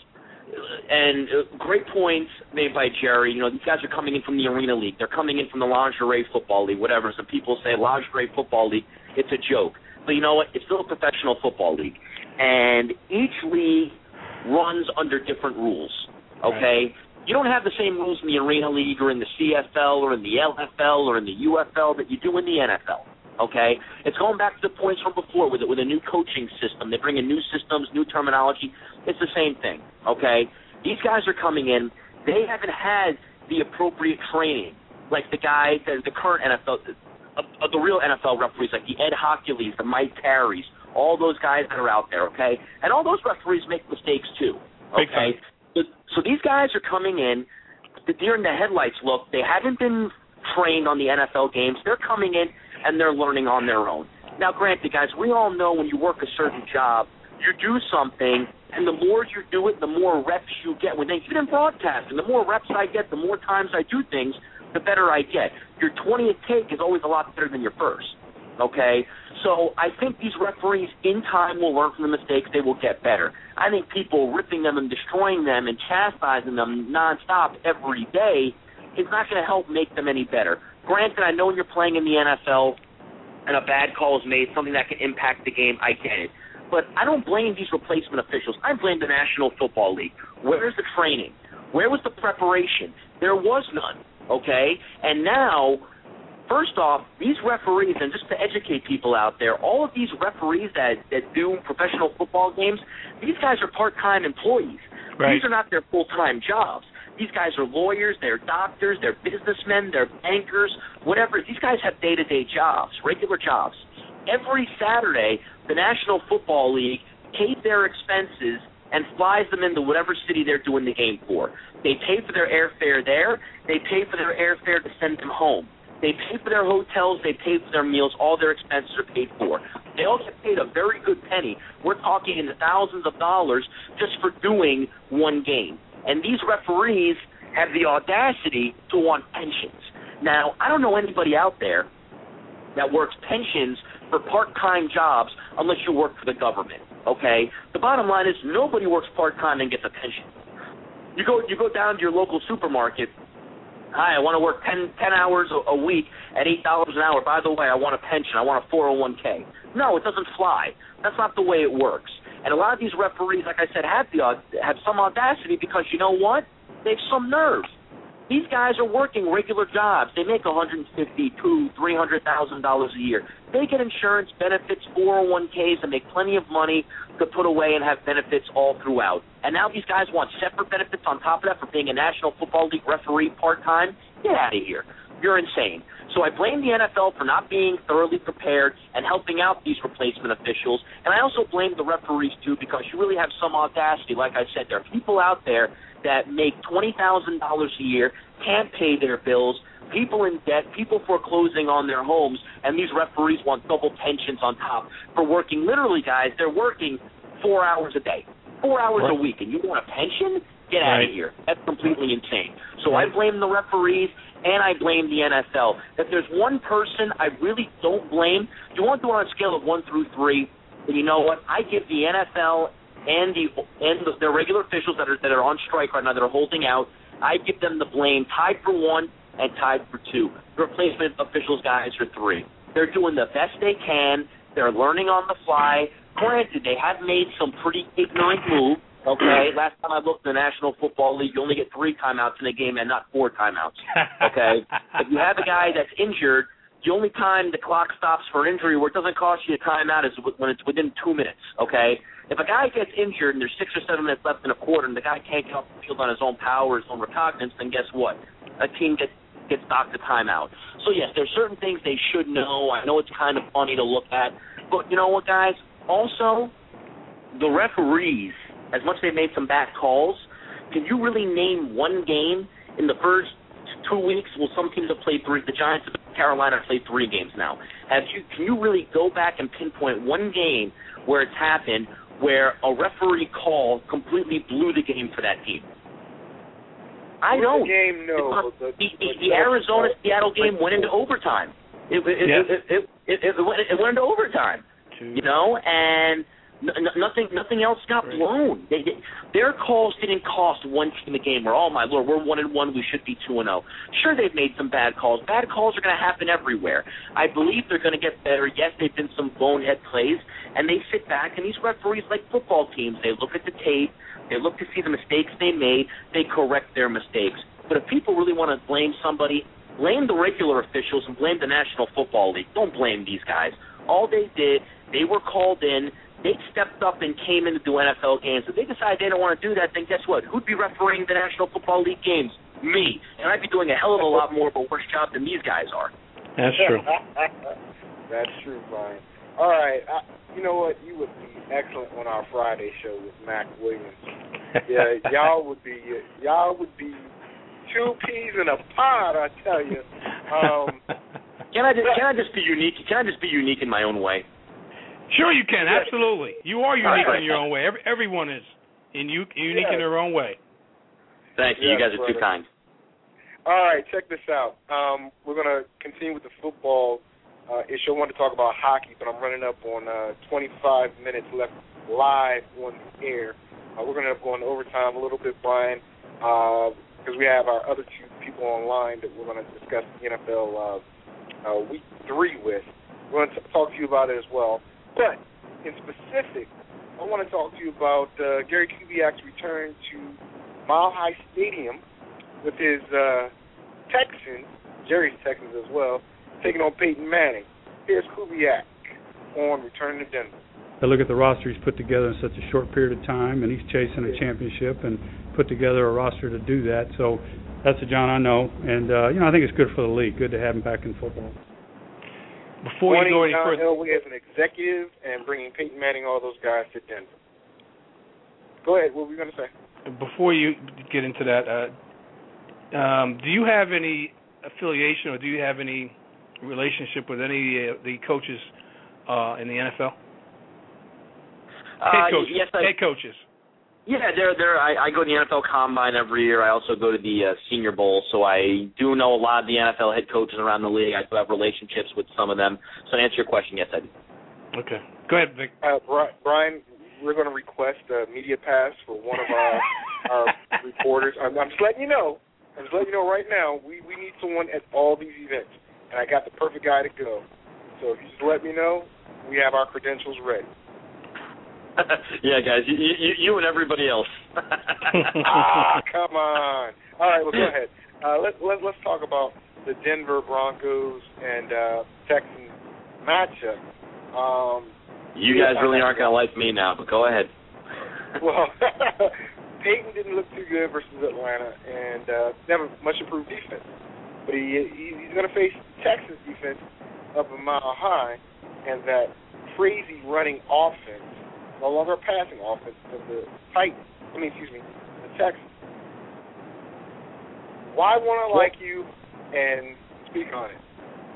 And great points made by Jerry. These guys are coming in from the Arena League. They're coming in from the Lingerie Football League, whatever. Some people say Lingerie Football League, it's a joke. But you know what? It's still a professional football league. And each league runs under different rules, okay? Right. You don't have the same rules in the Arena League or in the CFL or in the LFL or in the UFL that you do in the NFL, okay? It's going back to the points from before with a new coaching system. They bring in new systems, new terminology. It's the same thing, okay? These guys are coming in. They haven't had the appropriate training, like the current NFL, the real NFL referees, like the Ed Hockley's, the Mike Carey's, all those guys that are out there, okay? And all those referees make mistakes too, okay? So these guys are coming in, the deer in the headlights look. They haven't been trained on the NFL games. They're coming in, and they're learning on their own. Now, granted, guys, we all know when you work a certain job, you do something, and the more you do it, the more reps you get. Even in broadcasting, the more reps I get, the more times I do things, the better I get. Your 20th take is always a lot better than your first, okay? So I think these referees, in time, will learn from the mistakes. They will get better. I think people ripping them and destroying them and chastising them nonstop every day is not going to help make them any better. Granted, I know when you're playing in the NFL and a bad call is made, something that can impact the game, I get it. But I don't blame these replacement officials. I blame the National Football League. Where's the training? Where was the preparation? There was none, okay? And now, first off, these referees, and just to educate people out there, all of these referees that do professional football games, these guys are part-time employees. Right. These are not their full-time jobs. These guys are lawyers, they're doctors, they're businessmen, they're bankers, whatever. These guys have day-to-day jobs, regular jobs. Every Saturday, the National Football League pays their expenses and flies them into whatever city they're doing the game for. They pay for their airfare there. They pay for their airfare to send them home. They pay for their hotels. They pay for their meals. All their expenses are paid for. They all get paid a very good penny. We're talking in the thousands of dollars just for doing one game. And these referees, have the audacity to want pensions. Now, I don't know anybody out there that works pensions for part-time jobs unless you work for the government, okay? The bottom line is nobody works part-time and gets a pension. You go down to your local supermarket. Hi, I want to work 10 hours a week at $8 an hour. By the way, I want a pension. I want a 401k. No, it doesn't fly. That's not the way it works. And a lot of these referees, like I said, have some audacity because you know what? They have some nerve. These guys are working regular jobs. They make $150,000, $300,000 a year. They get insurance, benefits, 401ks, and make plenty of money to put away and have benefits all throughout. And now these guys want separate benefits on top of that for being a National Football League referee part-time? Get out of here. You're insane. So I blame the NFL for not being thoroughly prepared and helping out these replacement officials. And I also blame the referees, too, because you really have some audacity. Like I said, there are people out there that make $20,000 a year, can't pay their bills, people in debt, people foreclosing on their homes, and these referees want double pensions on top for working. Literally, guys, they're working 4 hours a day, 4 hours a week, and you want a pension? Get out of here. That's completely insane. So I blame the referees, and I blame the NFL. If there's one person I really don't blame, you want to do it on a scale of 1 through 3, then you know what? I give the NFL and the regular officials that are on strike right now, that are holding out, I give them the blame, tied for 1 and tied for 2. The replacement officials, guys, are 3. They're doing the best they can. They're learning on the fly. Granted, they have made some pretty ignorant moves. Okay, last time I looked in the National Football League, you only get 3 timeouts in a game and not 4 timeouts. Okay, if you have a guy that's injured, the only time the clock stops for injury where it doesn't cost you a timeout is when it's within 2 minutes. Okay, if a guy gets injured and there's 6 or 7 minutes left in a quarter and the guy can't get off the field on his own power, his own recognizance, then guess what? A team gets docked a timeout. So yes, there's certain things they should know. I know it's kind of funny to look at, but you know what, guys? Also, the referees, as much as they made some bad calls, can you really name one game in the first 2 weeks? Well, some teams have played 3. The Giants of Carolina have played 3 games now. Can you really go back and pinpoint one game where it's happened where a referee call completely blew the game for that team? I don't. The game, no. The Arizona-Seattle game went into overtime. It went into overtime. You know, and nothing else got blown. Their calls didn't cost one team a game. Or oh my Lord, we're 1-1. We should be 2-0. Sure, they've made some bad calls. Bad calls are going to happen everywhere. I believe they're going to get better. Yes, they've been some bonehead plays, and they sit back. And these referees, like football teams, they look at the tape. They look to see the mistakes they made. They correct their mistakes. But if people really want to blame somebody, blame the regular officials and blame the National Football League. Don't blame these guys. All they did, they were called in. They stepped up and came in to do NFL games. If they decide they don't want to do that, then guess what? Who'd be refereeing the National Football League games? Me. And I'd be doing a hell of a lot more of a worse job than these guys are. That's true. That's true, Brian. All right. You know what? You would be excellent on our Friday show with Mac Williams. Yeah, y'all would be 2 peas in a pod, I tell you. Can I just be unique? Can I just be unique in my own way? Sure, you can. Absolutely, you are unique in your own way. Everyone is unique in their own way. Thank you. You guys are too kind. All right, check this out. We're going to continue with the football issue. I want to talk about hockey, but I'm running up on 25 minutes left live on the air. We're going to end up going to overtime a little bit, Brian, because we have our other 2 people online that we're going to discuss the NFL Week 3 with. We're going to talk to you about it as well. But in specific, I want to talk to you about Gary Kubiak's return to Mile High Stadium with his Texans, Jerry's Texans as well, taking on Peyton Manning. Here's Kubiak on return to Denver. I look at the roster he's put together in such a short period of time, and he's chasing a championship and put together a roster to do that. So that's a John I know, and I think it's good for the league. Good to have him back in football. Before you go any further, Elway as an executive and bringing Peyton Manning, all those guys to Denver. Go ahead. What were you going to say? Before you get into that, do you have any affiliation or do you have any relationship with any of the coaches in the NFL? Head coaches. Yes, head coaches. Yeah, I go to the NFL Combine every year. I also go to the Senior Bowl, so I do know a lot of the NFL head coaches around the league. I do have relationships with some of them. So to answer your question, yes, I do. Okay. Go ahead, Vic. Brian, we're going to request a media pass for one of our reporters. I'm just letting you know. I'm just letting you know right now, we need someone at all these events, and I got the perfect guy to go. So if you just let me know, we have our credentials ready. Yeah, guys, you and everybody else. Come on. All right, well, go ahead. Let's talk about the Denver Broncos and Texans matchup. You guys really aren't going to like me now, but go ahead. Well, Peyton didn't look too good versus Atlanta, and never much improved defense. But he's going to face Texas defense up a mile high, and that crazy running offense, no longer passing offense of the Texans. Why won't I like you, and speak on it?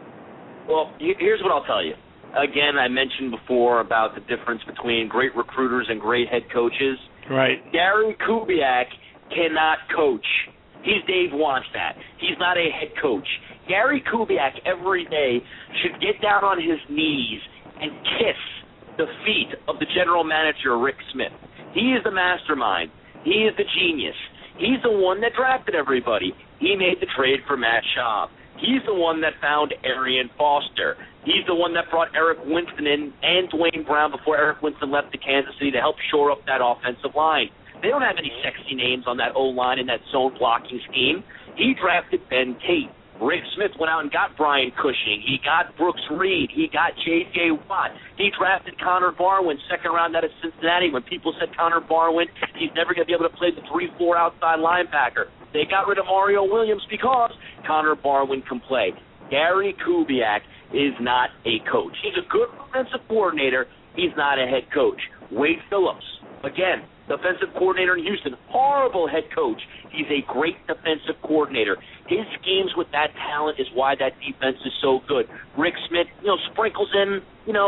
Well, here's what I'll tell you. Again, I mentioned before about the difference between great recruiters and great head coaches. Right. Gary Kubiak cannot coach. He's Dave Wannstedt. He's not a head coach. Gary Kubiak every day should get down on his knees and kiss the feet of the general manager, Rick Smith. He is the mastermind. He is the genius. He's the one that drafted everybody. He made the trade for Matt Schaub. He's the one that found Arian Foster. He's the one that brought Eric Winston in and Dwayne Brown before Eric Winston left to Kansas City to help shore up that offensive line. They don't have any sexy names on that O-line in that zone blocking scheme. He drafted Ben Tate. Rick Smith went out and got Brian Cushing. He got Brooks Reed. He got J.J. Watt. He drafted Connor Barwin, second round out of Cincinnati. When people said Connor Barwin, he's never going to be able to play the 3-4 outside linebacker. They got rid of Mario Williams because Connor Barwin can play. Gary Kubiak is not a coach. He's a good offensive coordinator. He's not a head coach. Wade Phillips, again, defensive coordinator in Houston, horrible head coach. He's a great defensive coordinator. His schemes with that talent is why that defense is so good. Rick Smith, sprinkles in,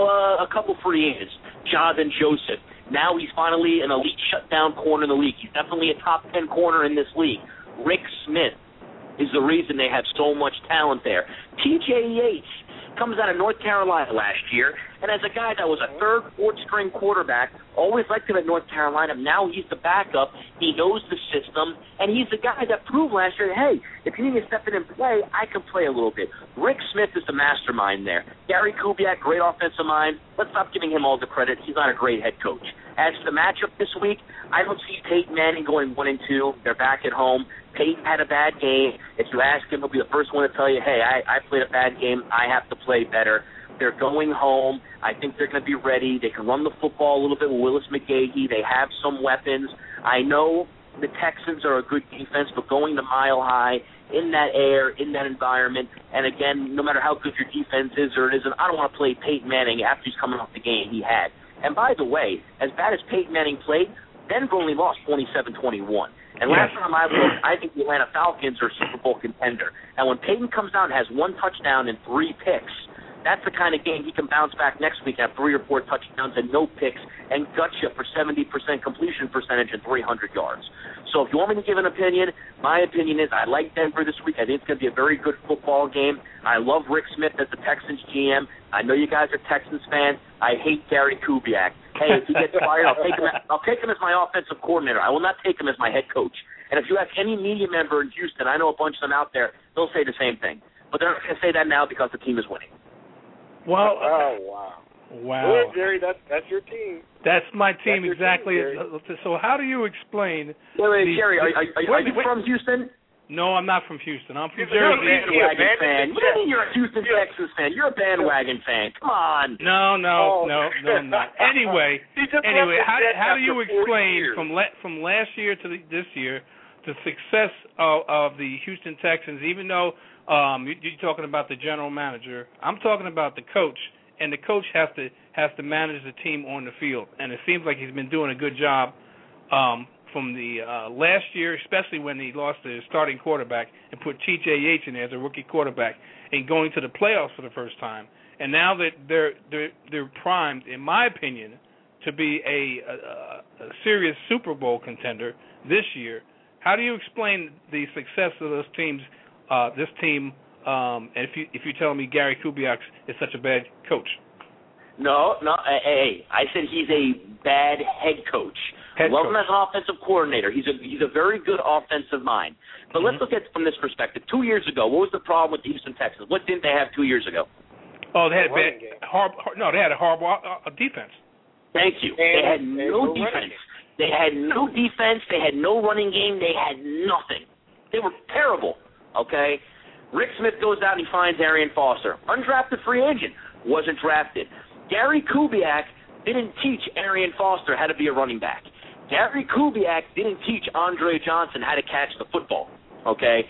a couple free agents. Jonathan Joseph. Now he's finally an elite shutdown corner in the league. He's definitely a top 10 corner in this league. Rick Smith is the reason they have so much talent there. T.J. Yates comes out of North Carolina last year, and as a guy that was a third, fourth-string quarterback, always liked him at North Carolina. Now he's the backup. He knows the system, and he's the guy that proved last year, hey, if you need to step in and play, I can play a little bit. Rick Smith is the mastermind there. Gary Kubiak, great offensive mind. Let's stop giving him all the credit. He's not a great head coach. As for the matchup this week, I don't see Peyton Manning going 1-2. They're back at home. Peyton had a bad game. If you ask him, he'll be the first one to tell you, hey, I played a bad game. I have to play better. They're going home. I think they're going to be ready. They can run the football a little bit with Willis McGahee. They have some weapons. I know the Texans are a good defense, but going to Mile High, in that air, in that environment, and again, no matter how good your defense is or it isn't, I don't want to play Peyton Manning after he's coming off the game he had. And by the way, as bad as Peyton Manning played, Denver only lost 27-21. And last time I looked, I think the Atlanta Falcons are a Super Bowl contender. And when Peyton comes out and has 1 touchdown and 3 picks, that's the kind of game he can bounce back next week and have 3 or 4 touchdowns and no picks and gut you for 70% completion percentage and 300 yards. So if you want me to give an opinion, my opinion is I like Denver this week. I think it's going to be a very good football game. I love Rick Smith as the Texans GM. I know you guys are Texans fans. I hate Gary Kubiak. Hey, if he gets fired, I'll take him as my offensive coordinator. I will not take him as my head coach. And if you ask any media member in Houston, I know a bunch of them out there, they'll say the same thing. But they're not going to say that now because the team is winning. Well, wow. Good, Jerry. That's your team. That's my team, exactly. So how do you explain? Wait, Jerry, are you from Houston? No, I'm not from Houston. I'm from Jersey. You're a bandwagon fan. What do you mean you're a Houston Texans fan? You're a bandwagon fan. Come on. No, I'm not. Anyway, how do you explain from last year to this year the success of the Houston Texans? Even though you're talking about the general manager, I'm talking about the coach, and the coach has to manage the team on the field, and it seems like he's been doing a good job. From the last year, especially when he lost his starting quarterback and put T.J. Yates in there as a rookie quarterback and going to the playoffs for the first time. And now that they're primed, in my opinion, to be a serious Super Bowl contender this year. How do you explain the success of those teams, this team, and if you tell me Gary Kubiak is such a bad coach? No, hey, I said he's a bad head coach. Love him as an offensive coordinator. He's a very good offensive mind. But let's look at it from this perspective. 2 years ago, what was the problem with the Houston Texans? What didn't they have 2 years ago? Oh, they had they had a horrible defense. Thank you. They had no defense. They had no defense. They had no running game. They had nothing. They were terrible, okay? Rick Smith goes out and he finds Arian Foster. Undrafted free agent. Wasn't drafted. Gary Kubiak didn't teach Arian Foster how to be a running back. Gary Kubiak didn't teach Andre Johnson how to catch the football, okay?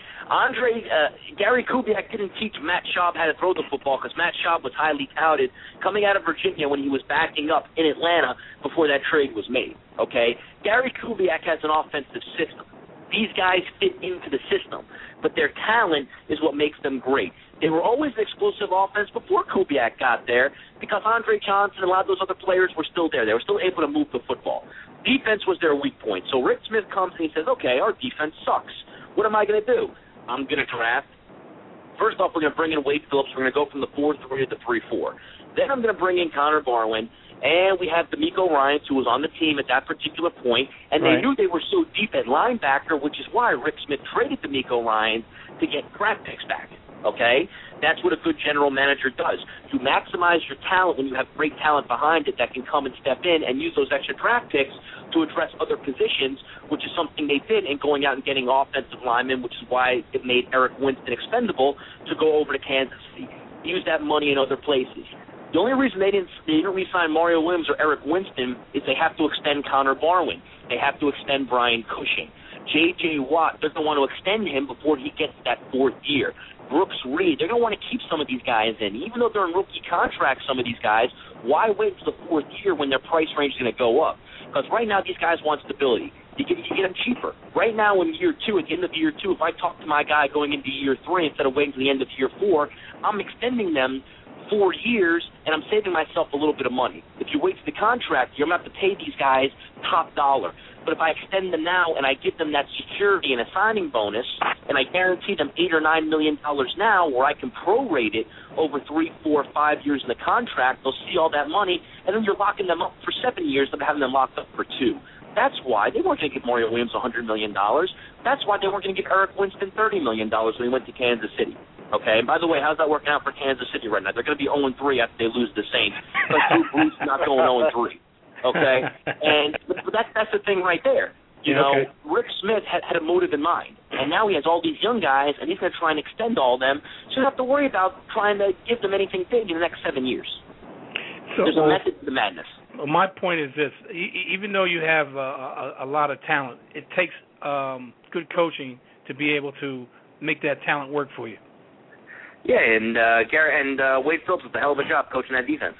Gary Kubiak didn't teach Matt Schaub how to throw the football because Matt Schaub was highly touted coming out of Virginia when he was backing up in Atlanta before that trade was made, okay? Gary Kubiak has an offensive system. These guys fit into the system, but their talent is what makes them great. They were always an explosive offense before Kubiak got there because Andre Johnson and a lot of those other players were still there. They were still able to move the football. Defense was their weak point. So Rick Smith comes and he says, okay, our defense sucks. What am I going to do? I'm going to draft. First off, we're going to bring in Wade Phillips. We're going to go from the 4-3 to the 3-4. Then I'm going to bring in Connor Barwin. And we have D'Amico Ryans, who was on the team at that particular point, and they knew they were so deep at linebacker, which is why Rick Smith traded D'Amico Ryans to get draft picks back, okay? That's what a good general manager does. You maximize your talent when you have great talent behind it that can come and step in and use those extra draft picks to address other positions, which is something they did in going out and getting offensive linemen, which is why it made Eric Winston expendable to go over to Kansas City. Use that money in other places. The only reason they didn't re-sign Mario Williams or Eric Winston is they have to extend Connor Barwin. They have to extend Brian Cushing. J.J. Watt doesn't want to extend him before he gets that fourth year. Brooks Reed, they're going to want to keep some of these guys in. Even though they're in rookie contracts, some of these guys, why wait for the fourth year when their price range is going to go up? Because right now these guys want stability. You get them cheaper. Right now in year 2, at the end of year 2, if I talk to my guy going into year 3 instead of waiting to the end of year 4, I'm extending them 4 years, and I'm saving myself a little bit of money. If you wait for the contract, you're going to have to pay these guys top dollar. But if I extend them now and I give them that security and a signing bonus, and I guarantee them $8 or $9 million now, where I can prorate it over 3, 4, 5 years in the contract, they'll see all that money, and then you're locking them up for 7 years instead of having them locked up for 2. That's why they weren't going to give Mario Williams $100 million. That's why they weren't going to give Eric Winston $30 million when he went to Kansas City. Okay, and by the way, how's that working out for Kansas City right now? They're going to be 0-3 after they lose the Saints. But Drew Brees is not going 0-3. Okay, and but that's the thing right there. You know, Rick Smith had a motive in mind, and now he has all these young guys, and he's going to try and extend all of them, so you don't have to worry about trying to give them anything big in the next 7 years. So, there's a method to the madness. My point is this: even though you have a lot of talent, it takes good coaching to be able to make that talent work for you. Yeah, and Wade Phillips does a hell of a job coaching that defense.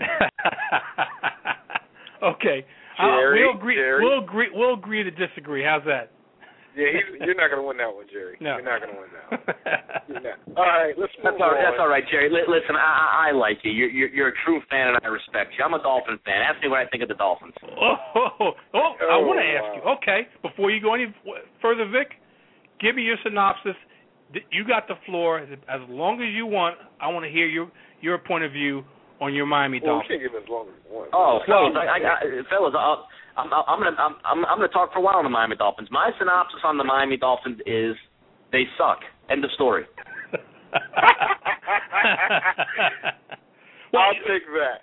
Okay, Jerry, we'll agree to disagree. How's that? Yeah, you're not going to win that one, Jerry. No. You're not going to win that one. All right, let's move on. That's all right, Jerry. Listen, I like you. You're a true fan, and I respect you. I'm a Dolphin fan. Ask me what I think of the Dolphins. I want to ask you. Okay, before you go any further, Vic, give me your synopsis. You got the floor. As long as you want, I want to hear your point of view on your Miami Dolphins. We can't give as long as you want. Oh, fellas, I'm going to talk for a while on the Miami Dolphins. My synopsis on the Miami Dolphins is they suck. End of story. I'll take that.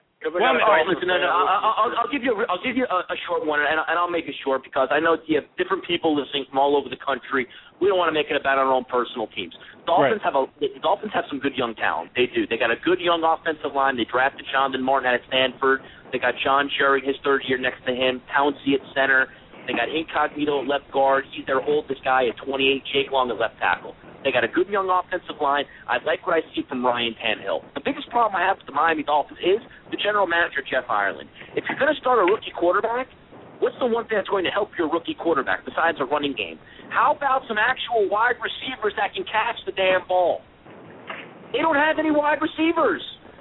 I'll give you a short one, and I'll make it short because I know you have different people listening from all over the country. We don't want to make it about our own personal teams. Dolphins have some good young talent. They do. They got a good young offensive line. They drafted Shondon Martin out of Stanford. They got John Sherry, his third year next to him. Pouncey at center. They got Incognito at left guard. He's their oldest guy at 28. Jake Long at left tackle. They got a good young offensive line. I like what I see from Ryan Tannehill. The biggest problem I have with the Miami Dolphins is the general manager, Jeff Ireland. If you're going to start a rookie quarterback, what's the one thing that's going to help your rookie quarterback besides a running game? How about some actual wide receivers that can catch the damn ball? They don't have any wide receivers.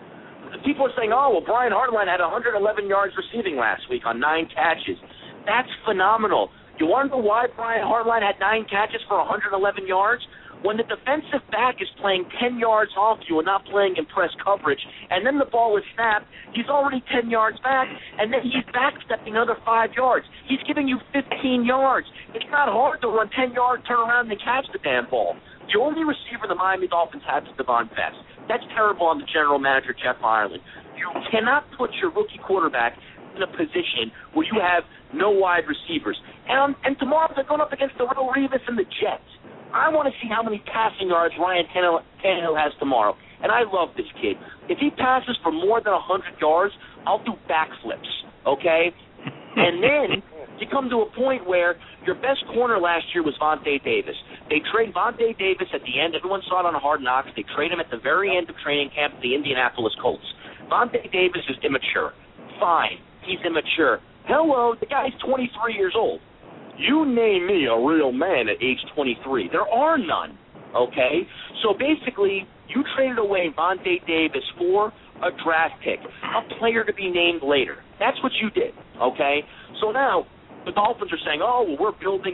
people are saying, oh, well, Brian Hartline had 111 yards receiving last week on 9 catches. That's phenomenal. You want to know why Brian Hartline had 9 catches for 111 yards? When the defensive back is playing 10 yards off you and not playing in press coverage, and then the ball is snapped, he's already 10 yards back, and then he's backstepping another 5 yards. He's giving you 15 yards. It's not hard to run 10 yards, turn around, and catch the damn ball. The only receiver the Miami Dolphins have is Devon Best. That's terrible on the general manager, Jeff Ireland. You cannot put your rookie quarterback in a position where you have no wide receivers. And tomorrow they're going up against the Will Revis and the Jets. I want to see how many passing yards Ryan Tannehill has tomorrow. And I love this kid. If he passes for more than 100 yards, I'll do backflips, okay? And then you come to a point where your best corner last year was Vontae Davis. They trade Vontae Davis at the end. Everyone saw it on Hard Knocks. They trade him at the very end of training camp to the Indianapolis Colts. Vontae Davis is immature. Fine. He's immature. Hello, the guy's 23 years old. You name me a real man at age 23. There are none, okay? So basically, you traded away Vontae Davis for a draft pick, a player to be named later. That's what you did, okay? So now the Dolphins are saying, oh, well, we're building.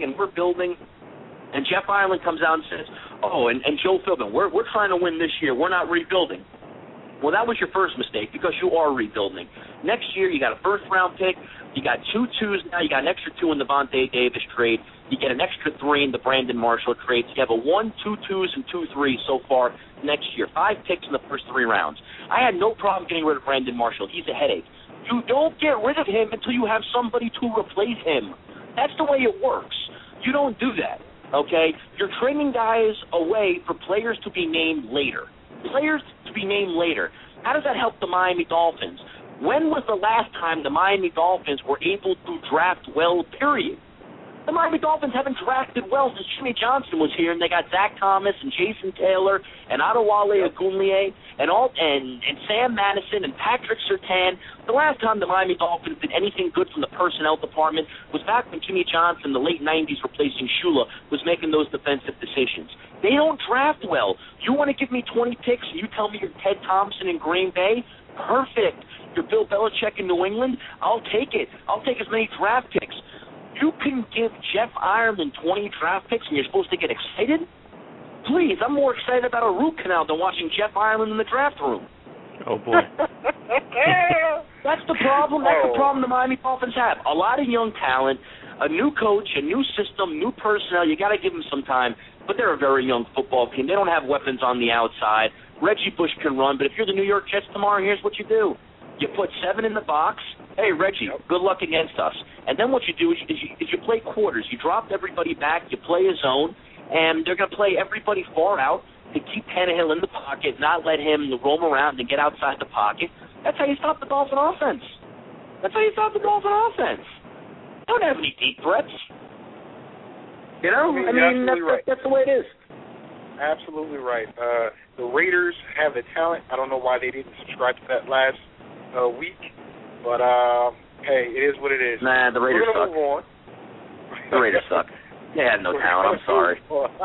And Jeff Ireland comes out and says, oh, and Joe Philbin, we're trying to win this year. We're not rebuilding. Well, that was your first mistake because you are rebuilding. Next year, you got a first-round pick. You got 2 twos now. You got an extra 2 in the Vontae Davis trade. You get an extra 3 in the Brandon Marshall trade. So you have a 1, 2 twos, and 2 threes so far next year. 5 picks in the first 3 rounds. I had no problem getting rid of Brandon Marshall. He's a headache. You don't get rid of him until you have somebody to replace him. That's the way it works. You don't do that, okay? You're trading guys away for players to be named later. Players to be named later. How does that help the Miami Dolphins? When was the last time the Miami Dolphins were able to draft well, period? The Miami Dolphins haven't drafted well since Jimmy Johnson was here, and they got Zach Thomas and Jason Taylor and Adewale Ogunleye and Sam Madison and Patrick Surtain. The last time the Miami Dolphins did anything good from the personnel department was back when Jimmy Johnson, in the late 90s, replacing Shula, was making those defensive decisions. They don't draft well. You want to give me 20 picks and you tell me you're Ted Thompson in Green Bay? Perfect. You're Bill Belichick in New England? I'll take it. I'll take as many draft picks. You can give Jeff Ireland 20 draft picks and you're supposed to get excited? Please, I'm more excited about a root canal than watching Jeff Ireland in the draft room. Oh, boy. That's the problem. That's the problem the Miami Dolphins have. A lot of young talent, a new coach, a new system, new personnel. You got to give them some time. But they're a very young football team. They don't have weapons on the outside. Reggie Bush can run, but if you're the New York Jets tomorrow, here's what you do. You put 7 in the box. Hey, Reggie, good luck against us. And then what you do is you play quarters. You drop everybody back. You play a zone, and they're going to play everybody far out to keep Tannehill in the pocket, not let him roam around and get outside the pocket. That's how you stop the Dolphin offense. That's how you stop the Dolphin offense. They don't have any deep threats. You know? I mean that's the way it is. Absolutely right. The Raiders have the talent. I don't know why they didn't subscribe to that last week, but hey, it is what it is. Nah, the Raiders suck. Move on. The Raiders suck. They had no talent. I'm sorry.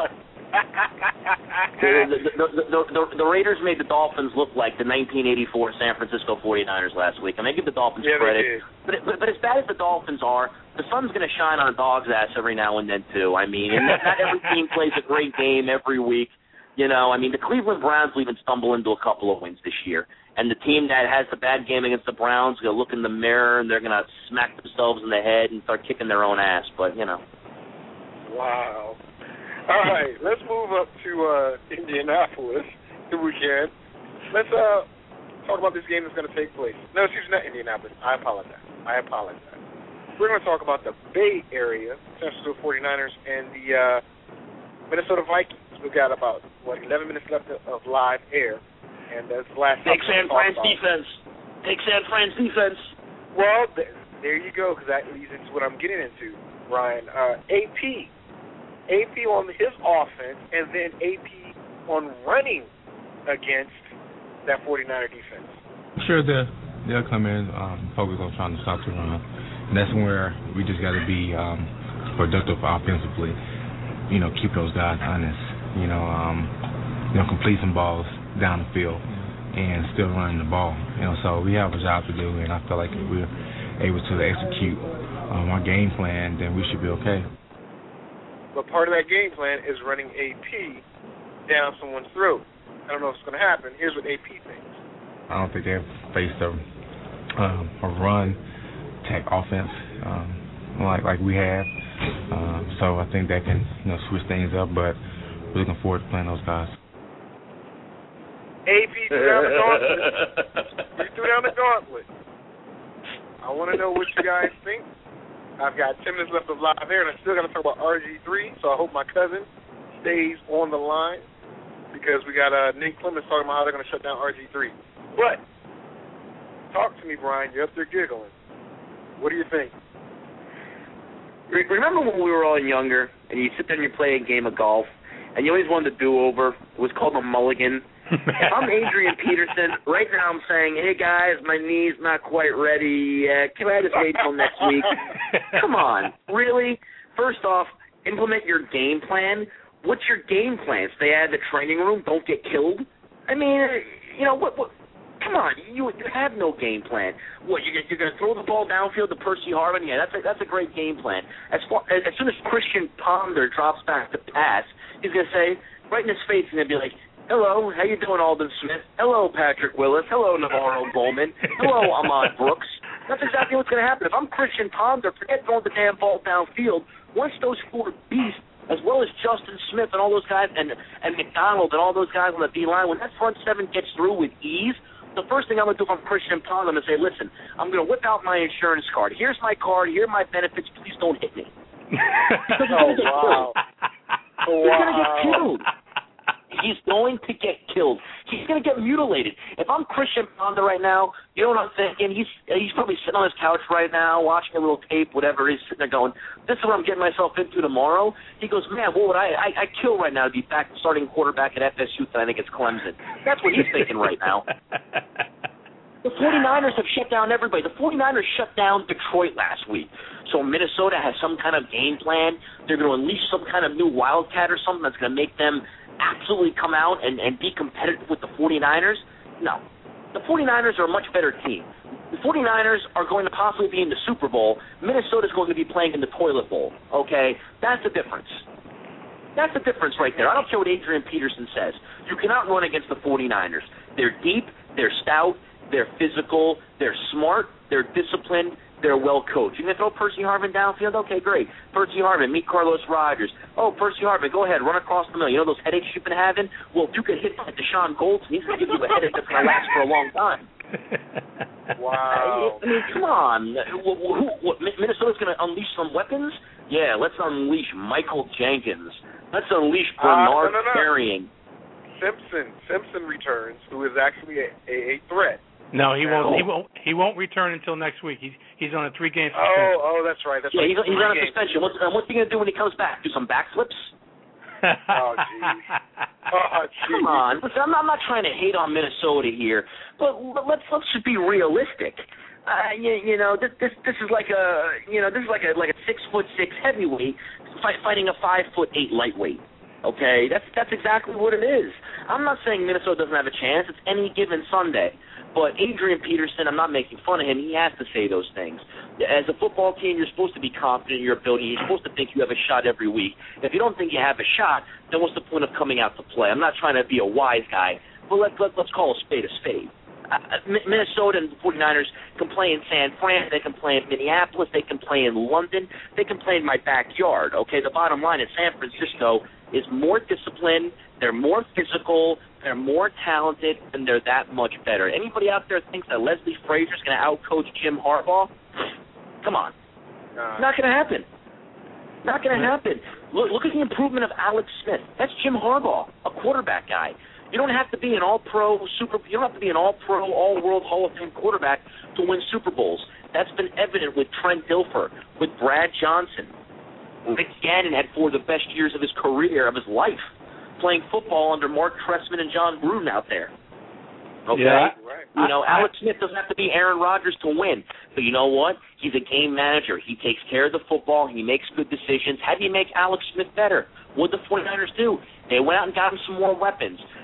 The Raiders made the Dolphins look like the 1984 San Francisco 49ers last week. I mean, give the Dolphins credit. But as bad as the Dolphins are, the sun's going to shine on a dog's ass every now and then, too. I mean, and not every team plays a great game every week. You know, I mean, the Cleveland Browns will even stumble into a couple of wins this year. And the team that has the bad game against the Browns is going to look in the mirror and they're going to smack themselves in the head and start kicking their own ass. But, you know. Wow. All right, let's move up to Indianapolis, if we can. Let's talk about this game that's going to take place. No, excuse me, not Indianapolis. I apologize. We're going to talk about the Bay Area, San Francisco 49ers, and the Minnesota Vikings. We've got about, 11 minutes left of live air, and that's the last Take San Fran's defense. Take San Fran's defense. Well, there you go, because that leads into what I'm getting into, Ryan. AP on his offense, and then AP on running against that 49er defense. Sure, they'll come in, focus on trying to stop the run, and that's where we just got to be productive offensively. You know, keep those guys honest. You know, complete some balls down the field. and still running the ball. So we have a job to do, and I feel like if we're able to execute our game plan, then we should be okay. But part of that game plan is running AP down someone's throat. I don't know if it's going to happen. Here's what AP thinks. I don't think they've faced a run tech offense like we have. So I think that can switch things up, but we're looking forward to playing those guys. AP threw down the gauntlet. You threw down the gauntlet. I want to know what you guys think. I've got 10 minutes left of live air, and I'm still going to talk about RG3, so I hope my cousin stays on the line because we got Nate Clemens talking about how they're going to shut down RG3. But talk to me, Brian. You're up there giggling. What do you think? Remember when we were all younger, and you sit there and you play a game of golf, and you always wanted a do-over? It was called a mulligan. If I'm Adrian Peterson, right now I'm saying, hey, guys, my knee's not quite ready. Can I just wait till next week? Come on. Really? First off, implement your game plan. What's your game plan? Stay out of the training room? Don't get killed? I mean, what come on. You have no game plan. What, you're going to throw the ball downfield to Percy Harvin? Yeah, that's a great game plan. As soon as Christian Ponder drops back to pass, he's going to say, right in his face, he's going to be like, hello, how you doing, Aldon Smith? Hello, Patrick Willis. Hello, Navarro Bowman. Hello, Ahmad Brooks. That's exactly what's going to happen. If I'm Christian Ponder, forget throwing the damn ball downfield. Once those four beasts, as well as Justin Smith and all those guys, and McDonald and all those guys on the D-line, when that front seven gets through with ease, the first thing I'm going to do if I'm Christian Ponder is say, listen, I'm going to whip out my insurance card. Here's my card. Here are my benefits. Please don't hit me. Because he's going to get killed. He's going to get killed. He's going to get killed. He's going to get mutilated. If I'm Christian Ponder right now, you know what I'm thinking? He's probably sitting on his couch right now, watching a little tape, whatever. He's sitting there going, this is what I'm getting myself into tomorrow. He goes, man, what would I kill right now to be back starting quarterback at FSU than I think it's Clemson. That's what he's thinking right now. The 49ers have shut down everybody. The 49ers shut down Detroit last week. So Minnesota has some kind of game plan. They're going to unleash some kind of new wildcat or something that's going to make them absolutely come out and be competitive with the 49ers? No. The 49ers are a much better team. The 49ers are going to possibly be in the Super Bowl. Minnesota's going to be playing in the toilet bowl, okay? That's the difference. That's the difference right there. I don't care what Adrian Peterson says. You cannot run against the 49ers. They're deep, they're stout, they're physical, they're smart, they're disciplined, they're well coached. You're going to throw Percy Harvin downfield? Okay, great. Percy Harvin, meet Carlos Rogers. Oh, Percy Harvin, go ahead, run across the middle. You know those headaches you've been having? Well, if you could hit like Deshaun Goldson, he's going to give you a headache that's going to last for a long time. Wow. I mean, come on. What, Minnesota's going to unleash some weapons? Yeah, let's unleash Michael Jenkins. Let's unleash Bernard Carrion. Simpson returns, who is actually a threat. No, he won't. He won't return until next week. He's on a 3-game suspension. Oh, that's right. He's on a suspension. What's he going to do when he comes back? Do some backflips? Oh, geez. Come on. Listen, I'm not trying to hate on Minnesota here, but let's just be realistic. This is like a 6'6" heavyweight fighting a 5'8" lightweight. Okay, that's exactly what it is. I'm not saying Minnesota doesn't have a chance. It's any given Sunday. But Adrian Peterson, I'm not making fun of him. He has to say those things. As a football team, you're supposed to be confident in your ability. You're supposed to think you have a shot every week. If you don't think you have a shot, then what's the point of coming out to play? I'm not trying to be a wise guy, but let's call a spade a spade. Minnesota and the 49ers can play in San Fran. They can play in Minneapolis. They can play in London. They can play in my backyard. Okay, the bottom line is San Francisco is more disciplined. They're more physical. They're more talented, and they're that much better. Anybody out there thinks that Leslie Frazier's going to outcoach Jim Harbaugh? Come on. Not going to happen. Not going to happen. Look at the improvement of Alex Smith. That's Jim Harbaugh, a quarterback guy. You don't have to be an all-pro, you don't have to be an all-pro, all-world Hall of Fame quarterback to win Super Bowls. That's been evident with Trent Dilfer, with Brad Johnson. Rick Gannon had 4 of the best years of his career, of his life, playing football under Mark Trestman and John Gruden out there. Okay? Yeah. You know, Alex Smith doesn't have to be Aaron Rodgers to win. But you know what? He's a game manager. He takes care of the football. He makes good decisions. How do you make Alex Smith better? What did the 49ers do? They went out and got him some more weapons.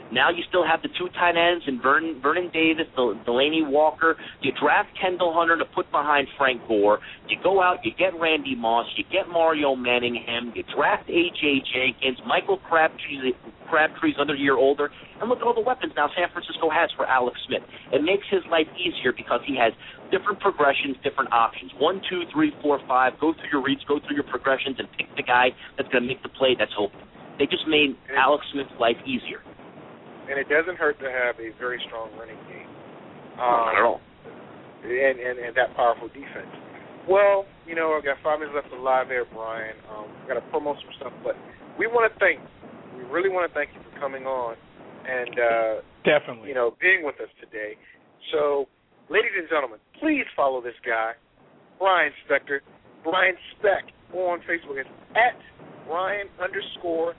Now you still have the two tight ends and Vernon Davis, Delaney Walker. You draft Kendall Hunter to put behind Frank Gore. You go out, you get Randy Moss, you get Mario Manningham, you draft A.J. Jenkins, Michael Crabtree's another year older, and look at all the weapons now San Francisco has for Alex Smith. It makes his life easier because he has different progressions, different options. 1, 2, 3, 4, 5. Go through your reads, go through your progressions, and pick the guy that's going to make the play that's open. They just made Alex Smith's life easier. And it doesn't hurt to have a very strong running game. Not at all. And that powerful defense. Well, I've got 5 minutes left alive there, Brian. I've got to promote some stuff, but we really want to thank you for coming on and, definitely, being with us today. So, ladies and gentlemen, please follow this guy, Brian Spector. Brian Speck on Facebook. It's at Brian_SPEC.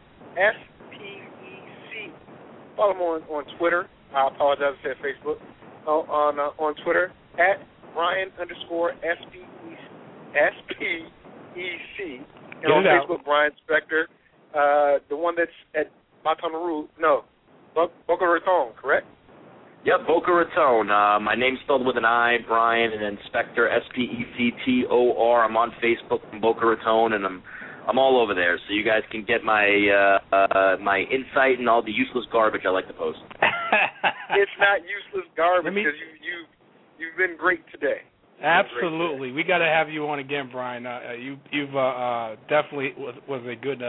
Follow him on Twitter. I apologize, I said Facebook. On Twitter, at Brian_SPEC. And on Facebook, Brian Spector. The one that's at Boca Raton, correct? Yep, Boca Raton. My name's spelled with an I, Brian, and then Spector, SPECTOR. I'm on Facebook from Boca Raton, and I'm all over there, so you guys can get my insight and all the useless garbage I like to post. It's not useless garbage because you've been great today. Absolutely, we got to have you on again, Brian. You've definitely was a good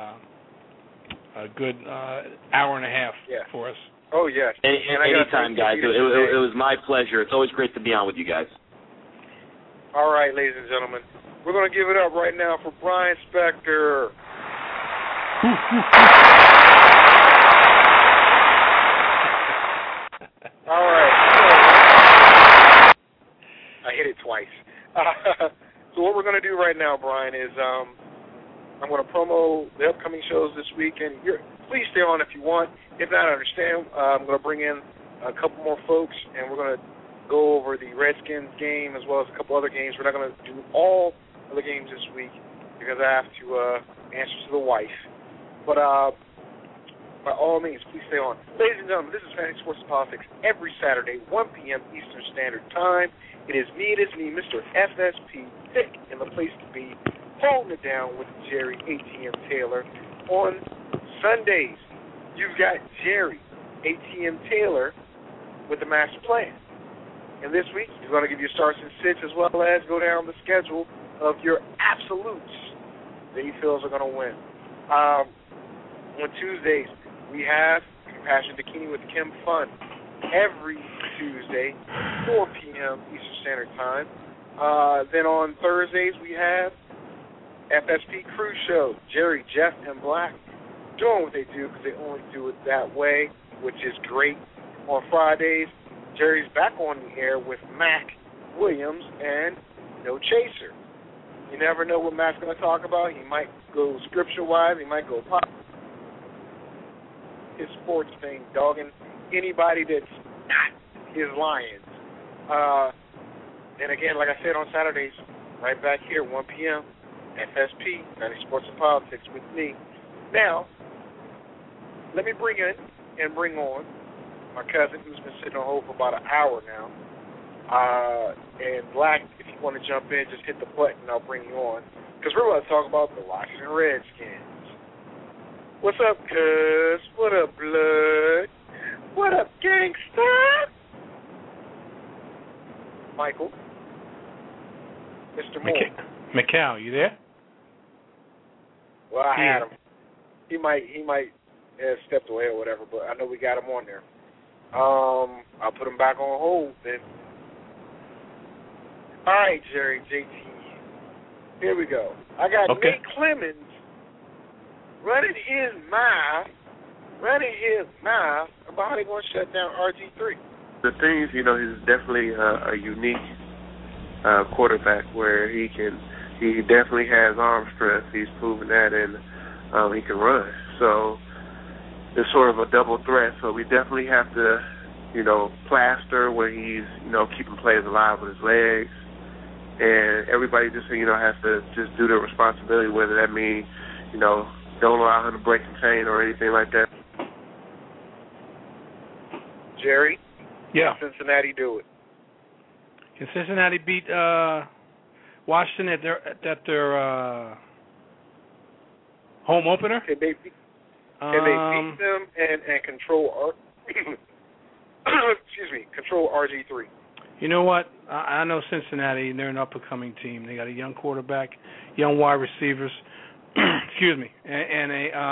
hour and a half for us. Oh yes, anytime, guys. It was my pleasure. It's always great to be on with you guys. All right, ladies and gentlemen. We're going to give it up right now for Brian Spector. All right. I hit it twice. So what we're going to do right now, Brian, is I'm going to promo the upcoming shows this week, and please stay on if you want. If not, I understand. I'm going to bring in a couple more folks, and we're going to go over the Redskins game as well as a couple other games. We're not going to do all of the games this week because I have to answer to the wife. But by all means, please stay on. Ladies and gentlemen, this is Fantasy Sports and Politics every Saturday, 1 p.m. Eastern Standard Time. It is me, Mr. FSP, thick in the place to be, holding it down with Jerry ATM Taylor. On Sundays, you've got Jerry ATM Taylor with the Master Plan. And this week, he's going to give you starts and sits as well as go down the schedule of your absolutes that he feels are going to win. On Tuesdays, we have Compassion Bikini with Kim Fun every Tuesday, 4 p.m. Eastern Standard Time. Then on Thursdays, we have FSP Crew Show, Jerry, Jeff, and Black doing what they do because they only do it that way, which is great. On Fridays, Jerry's back on the air with Mac Williams and No Chaser. You never know what Matt's going to talk about. He might go scripture-wise. He might go pop. His sports thing, dogging anybody that's not his Lions. And again, like I said on Saturdays, right back here, 1 p.m., FSP, Fantasy Sports and Politics with me. Now, let me bring on my cousin who's been sitting on hold for about an hour now. And Black, if you want to jump in, just hit the button and I'll bring you on. Because we're going to talk about the Washington Redskins. What's up, cuz? What up, blood? What up, gangsta? Michael. Mr. Moore. McCall, you there? Well, I had him. He might have stepped away or whatever, but I know we got him on there. I'll put him back on hold then. All right, Jerry, JT. Here we go. I got Nate Clemens running his mouth about how they're going to shut down RG3. The thing is, he's definitely a unique quarterback where he definitely has arm strength. He's proven that, and he can run. So it's sort of a double threat. So we definitely have to, plaster where he's, keeping players alive with his legs. And everybody just, has to just do their responsibility, whether that means, don't allow him to break the chain or anything like that. Jerry, Yeah. can Cincinnati do it? Can Cincinnati beat Washington at their home opener? Can they beat them and control control RG3? You know what? I know Cincinnati, and they're an up-and-coming team. They got a young quarterback, young wide receivers, excuse me, and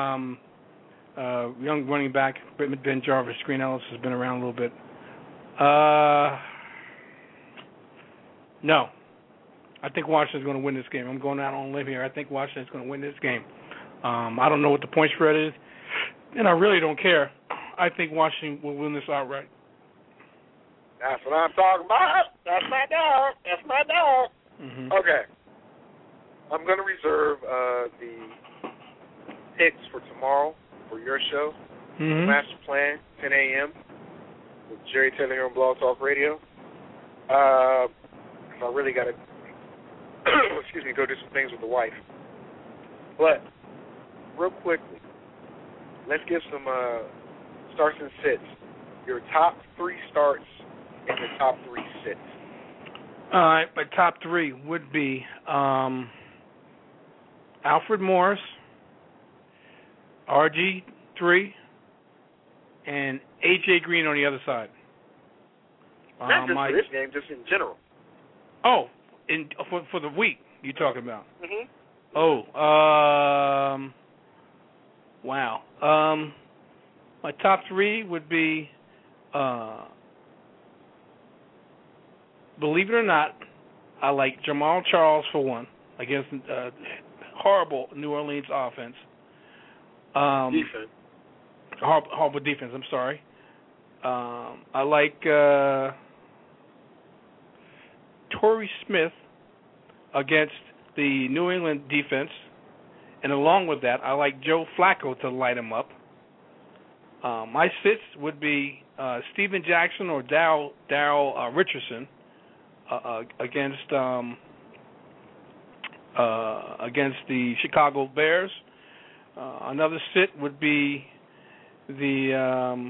a young running back, Ben Jarvis. Green Ellis has been around a little bit. No. I think Washington's going to win this game. I'm going out on a limb here. I think Washington's going to win this game. I don't know what the point spread is, and I really don't care. I think Washington will win this outright. That's what I'm talking about. That's my dog. That's my dog. Mm-hmm. Okay. I'm going to reserve the picks for tomorrow for your show, Master Plan, 10 a.m. with Jerry Taylor here on Blog Talk Radio. I really got to, go do some things with the wife. But, real quickly, let's give some starts and sits. Your top 3 starts and your top 3 sits. All right, my top 3 would be Alfred Morris, RG3, and A.J. Green on the other side. Not just for this game, just in general. Oh, for the week you're talking about. Mm-hmm. Oh, wow. My top 3 would be, believe it or not, I like Jamal Charles for one against horrible New Orleans offense. Defense. Horrible defense. I'm sorry. I like Torrey Smith against the New England defense, and along with that, I like Joe Flacco to light him up. My sits would be Steven Jackson or Darryl Richardson against the Chicago Bears. Another sit would be the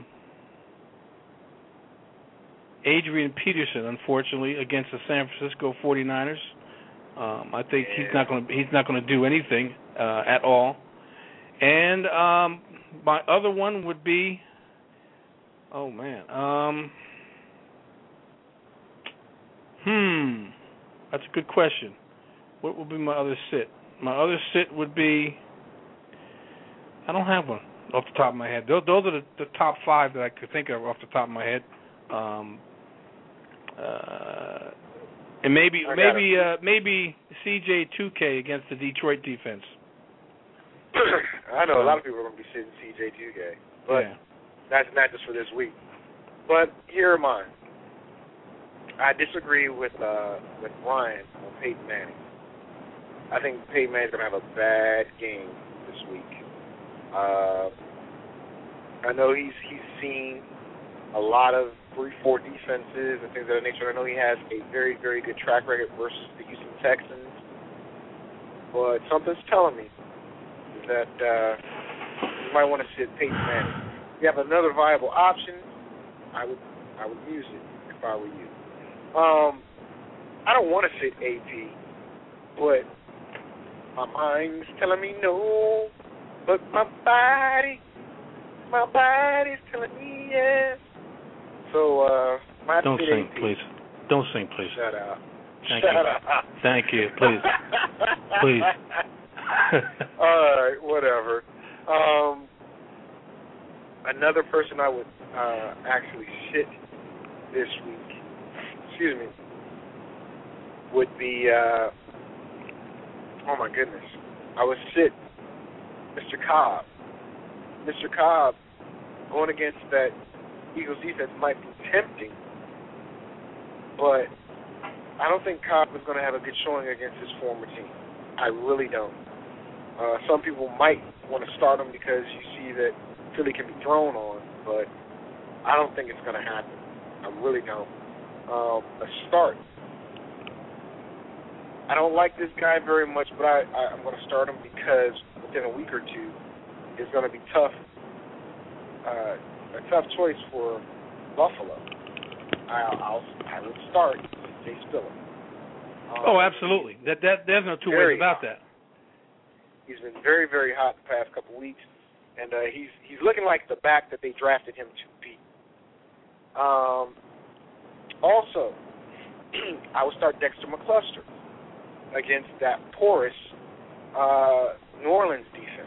Adrian Peterson, unfortunately, against the San Francisco 49ers. I think he's not going to do anything at all. And my other one would be, that's a good question. What would be my other sit? My other sit would be, I don't have one off the top of my head. Those are the top 5 that I could think of off the top of my head. And maybe CJ2K against the Detroit defense. I know a lot of people are going to be sitting CJ2K, but that's not just for this week. But here are mine. I disagree with Ryan on Peyton Manning. I think Peyton Manning's going to have a bad game this week. I know he's seen a lot of 3-4 defenses and things of that nature. I know he has a very, very good track record versus the Houston Texans. But something's telling me that you might want to sit Peyton Manning. If you have another viable option, I would use it if I were you. I don't want to sit AP, but my mind's telling me no. But my body's telling me yes. So, don't sing, please. Don't sing, please. Shut up. Shut up. Thank you, please. Please. All right, whatever. Another person I would actually sit this week, would be, oh my goodness, I would sit Mr. Cobb. Mr. Cobb going against that Eagles defense might be tempting, but I don't think Cobb is going to have a good showing against his former team. I really don't. Some people might want to start him because you see that Philly can be thrown on, but I don't think it's going to happen. I really don't. A start. I don't like this guy very much, but I'm going to start him because within a week or two, it's going to be tough. A tough choice for Buffalo, I would start Chase Spiller. Absolutely. There's no two ways about that. He's been very, very hot the past couple weeks, and he's looking like the back that they drafted him to be. Also, I would start Dexter McCluster against that porous New Orleans defense.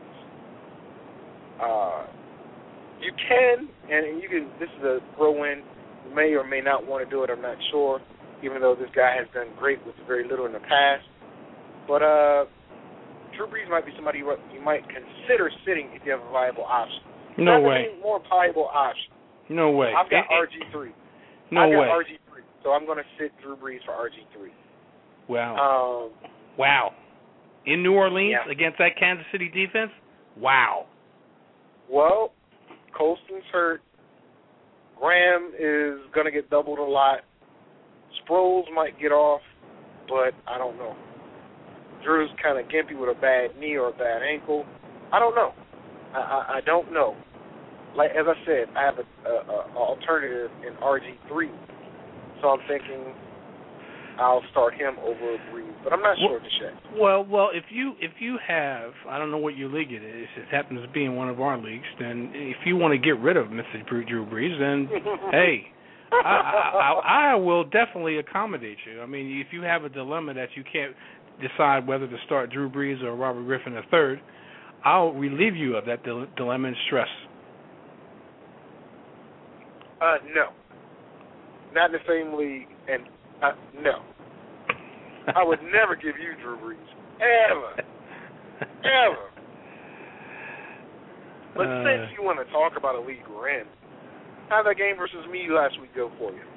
You can, and you can. This is a throw-in. You may or may not want to do it. I'm not sure. Even though this guy has done great with very little in the past, but Drew Brees might be somebody you might consider sitting if you have a viable option. No way. More viable option. No way. I've got RG3. No I've got way. RG3, so I'm going to sit Drew Brees for RG3. Wow. Wow. In New Orleans against that Kansas City defense? Wow. Well, Colston's hurt. Graham is going to get doubled a lot. Sproles might get off, but I don't know. Drew's kind of gimpy with a bad knee or a bad ankle. I don't know. I don't know. Like as I said, I have an alternative in RG3, so I'm thinking I'll start him over Brees, but I'm not sure, Deshae. Well, if you have, I don't know what your league it is. It happens to be in one of our leagues. Then if you want to get rid of Mr. Drew Brees, then hey. I will definitely accommodate you. I mean, if you have a dilemma that you can't decide whether to start Drew Brees or Robert Griffin III, I'll relieve you of that dilemma and stress. No. Not in the same league, and no. I would never give you Drew Brees. Ever. Ever. But since you want to talk about a league we're in, how'd that game versus me last week go for you?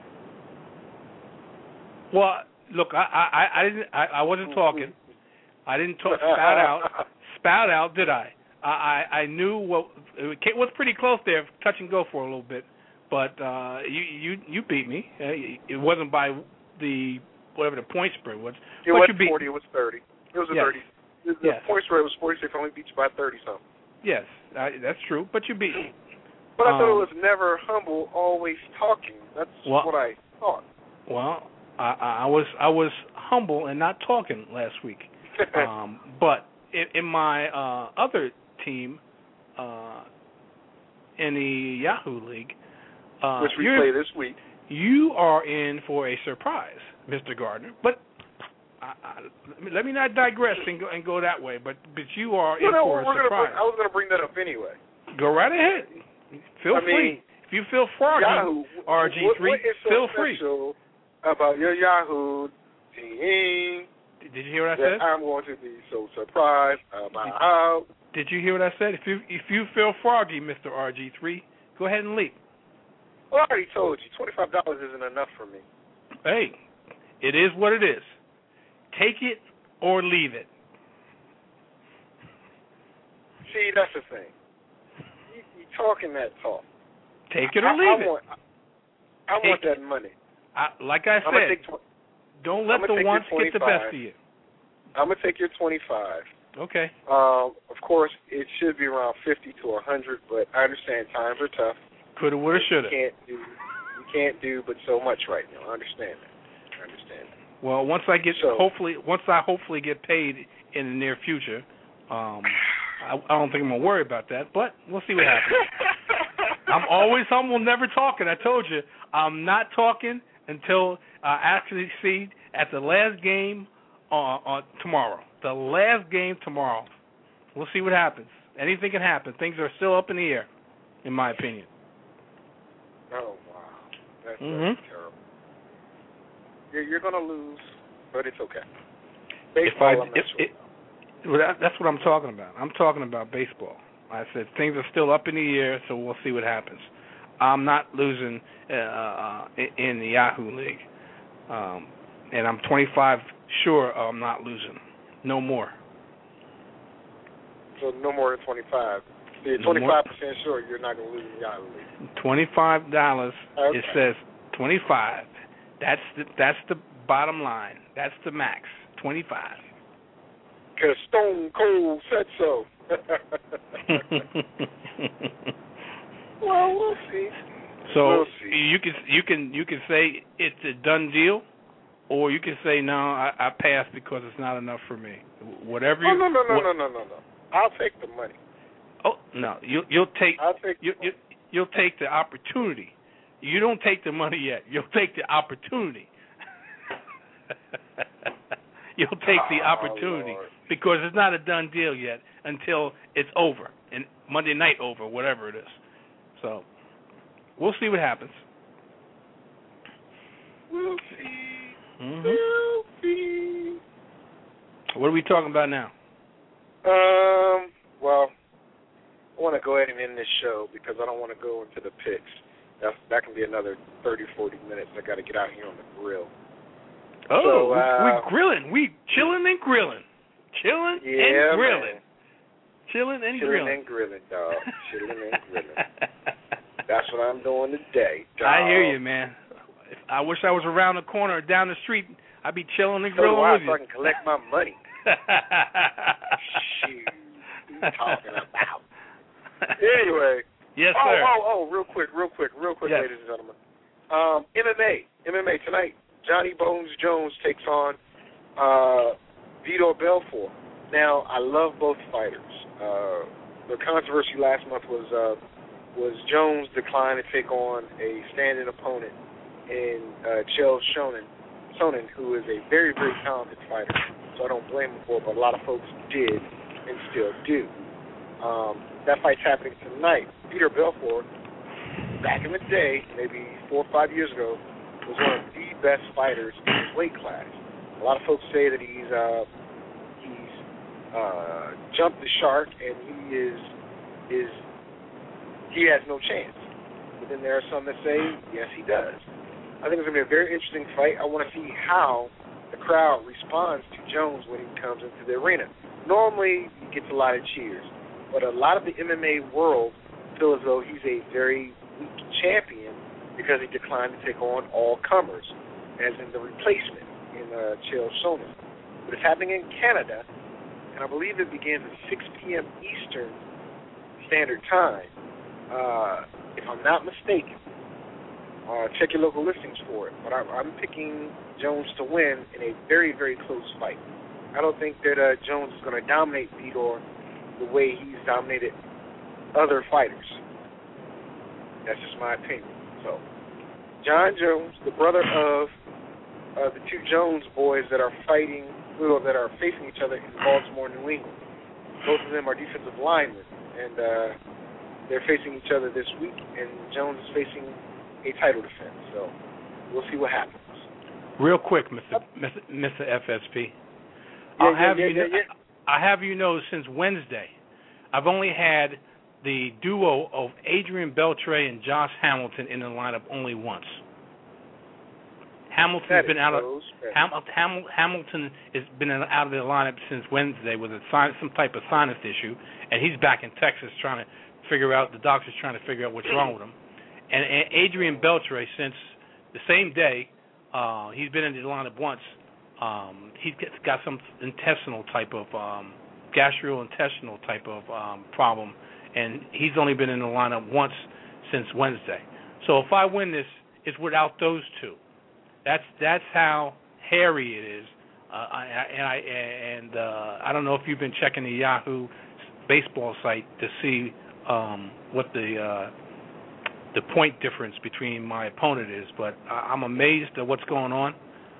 Well, look, I wasn't talking. I didn't spout out, did I? I knew what it was pretty close there, touch and go for a little bit, but you beat me. It wasn't by the whatever the point spread was. It wasn't 40. It was 30. It was a 30. The point spread was 46. I only beat you by 30 something. Yes, that's true. But you beat me. But I thought it was never humble, always talking. That's what I thought. Well, I was humble and not talking last week. But in my other team, in the Yahoo League, which we play this week, you are in for a surprise, Mr. Gardner. But let me not digress and go that way. But you are in for a surprise. I was going to bring that up anyway. Go right ahead. Feel free. If you feel froggy, Yahoo, RG3, what is so feel free. About your Yahoo team? Did you hear what I said? I'm going to be so surprised about. Did you hear what I said? If you feel froggy, Mr. RG3, go ahead and leap. Well, I already told you, $25 isn't enough for me. Hey, it is what it is. Take it or leave it. See, that's the thing. You talking that talk. Take it or leave it. I want that money. Like I said, don't let the wants get the best of you. I'm going to take your 25. Okay. Of course, it should be around 50 to 100, but I understand times are tough. Coulda, woulda, shoulda. You can't do but so much right now. I understand that. Well, once I hopefully get paid in the near future, I don't think I'm gonna worry about that. But we'll see what happens. I'm always humble, never talking. I told you, I'm not talking until I actually see at the last game on tomorrow. The last game tomorrow. We'll see what happens. Anything can happen. Things are still up in the air, in my opinion. Oh, wow. That's terrible. You're going to lose, but it's okay. Baseball, that's what I'm talking about. I'm talking about baseball. I said things are still up in the air, so we'll see what happens. I'm not losing in the Yahoo League. And I'm 25 sure I'm not losing. No more. So no more than 25. So you're 25% sure you're not going to lose in the Yahoo League. $25. Okay. It says 25. That's the bottom line. That's the max. 25. Because Stone Cold said so. Well, we'll see. So We'll see. you can say it's a done deal, or you can say no, I pass because it's not enough for me. Whatever you. No. I'll take the money. Oh no, you'll take. I'll take. You'll take the opportunity. You don't take the money yet. You'll take the opportunity. You'll take the opportunity because it's not a done deal yet until it's over and Monday night over, whatever it is. So we'll see what happens. We'll see. Mm-hmm. We'll see. What are we talking about now? Well, I want to go ahead and end this show because I don't want to go into the picks. That can be another 30, 40 minutes. I got to get out here on the grill. Oh, so, we're grilling. We chilling and grilling. Chilling and grilling. Man. Chilling and grilling. grilling. And grilling, dog. Chilling and grilling. That's what I'm doing today, dog. I hear you, man. I wish I was around the corner or down the street. I'd be chilling and So grilling with so you. I can collect my money. Shoot. What are you talking about? Anyway. Yes, sir. Real quick, yes. ladies and gentlemen. MMA tonight. Johnny Bones Jones takes on Vitor Belfort. Now, I love both fighters. The controversy last month was Jones declined to take on a stand-in opponent in Chael Sonnen, who is a very, very talented fighter. So I don't blame him for it, but a lot of folks did and still do. That fight's happening tonight. Vitor Belfort, back in the day, maybe 4 or 5 years ago, was one of the best fighters in his weight class. A lot of folks say that he's jumped the shark and he has no chance. But then there are some that say yes, he does. I think it's going to be a very interesting fight. I want to see how the crowd responds to Jones when he comes into the arena. Normally, he gets a lot of cheers, but a lot of the MMA world feel as though he's a very weak champion because he declined to take on all comers, as in the replacement in Chael Sonnen. But it's happening in Canada, and I believe it begins at 6 p.m. Eastern Standard Time. If I'm not mistaken, check your local listings for it. But I'm picking Jones to win in a very, very close fight. I don't think that Jones is going to dominate Vitor the way he's dominated other fighters. That's just my opinion. So, John Jones, the brother of the two Jones boys that are facing each other in Baltimore, New England. Both of them are defensive linemen, and they're facing each other this week, and Jones is facing a title defense. So, we'll see what happens. Real quick, Mr. FSP. I have you know since Wednesday, I've only had the duo of Adrian Beltre and Josh Hamilton in the lineup only once. Hamilton's been out of Hamilton has been out of the lineup since Wednesday with some type of sinus issue, and he's back in Texas trying to figure out. The doctor's trying to figure out what's wrong with him. And Adrian Beltre, since the same day, he's been in the lineup once. He's got some intestinal type of gastrointestinal type of problem, and he's only been in the lineup once since Wednesday. So if I win this, it's without those two. That's how hairy it is. I don't know if you've been checking the Yahoo baseball site to see what the point difference between my opponent is, but I'm amazed at what's going on.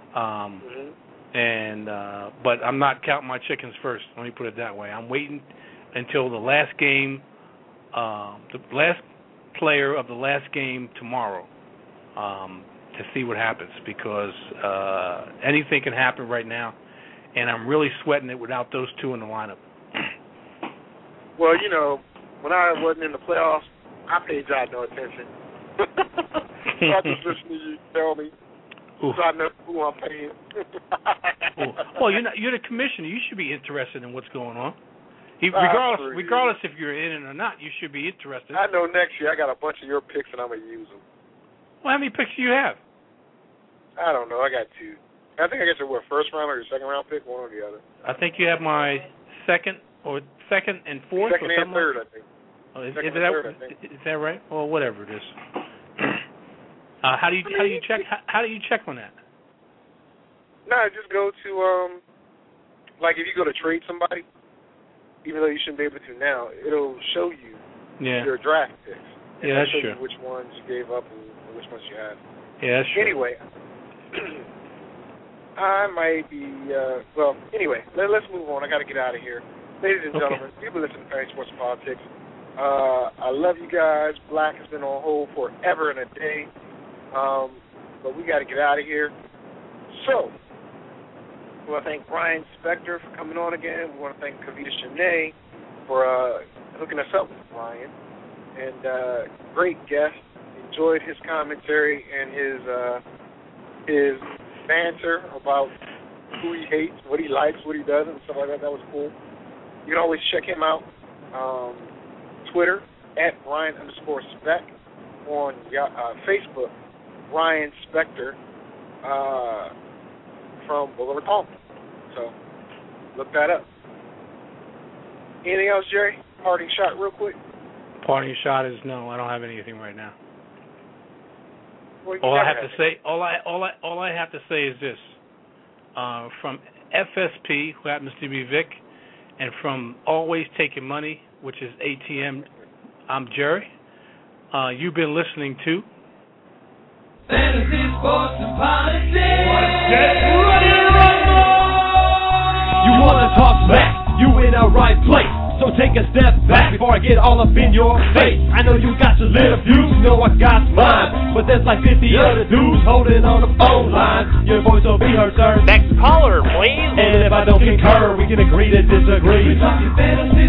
But I'm not counting my chickens first. Let me put it that way. I'm waiting until the last game, the last player of the last game tomorrow, to see what happens, because anything can happen right now, and I'm really sweating it without those two in the lineup. Well, you know, when I wasn't in the playoffs, I paid y'all no attention. So I just listen to you tell me. Ooh. So I know who I'm paying. Well, you're the commissioner. You should be interested in what's going on. Regardless if you're in it or not, you should be interested. I know next year I got a bunch of your picks and I'm going to use them. Well, how many picks do you have? I don't know. I got 2. I think I got your first round or your second round pick, one or the other. I think you have my second and fourth. Second and third, I think. Oh, is that right? Well, whatever it is. How do you check? How do you check on that? No, just go to like if you go to trade somebody, even though you shouldn't be able to now, it'll show you your draft picks. Yeah, that's true. Which ones you gave up and which ones you had. Yeah, that's true. Anyway, I might be. Well, anyway, let's move on. I got to get out of here, ladies and gentlemen. People listen to Fantasy Sports and Politics. I love you guys. Black has been on hold forever and a day, but we got to get out of here. So, we want to thank Brian Spector for coming on again. We want to thank Kavita Shanae for hooking us up with Brian. And great guest. Enjoyed his commentary and his banter about who he hates, what he likes, what he doesn't, and stuff like that. That was cool. You can always check him out. Twitter at Brian_Spec, on Facebook, Brian Spector from Boulevard Palm. So look that up. Anything else, Jerry? Parting shot real quick. Parting shot is no. I don't have anything right now. Well, all I have to say is this: from FSP, who happens to be Vic, and from Always Taking Money, which is ATM, I'm Jerry. You've been listening to Fantasy Sports and Politics. Get ready to rumble! You wanna talk smack? You in the right place. So take a step back before I get all up in your face. I know you got your little views, you know I got mine, but there's like 50 other dudes holding on the phone line. Your voice will be heard, sir. Next caller, please. And if I don't concur, we can agree to disagree. We're talking fantasy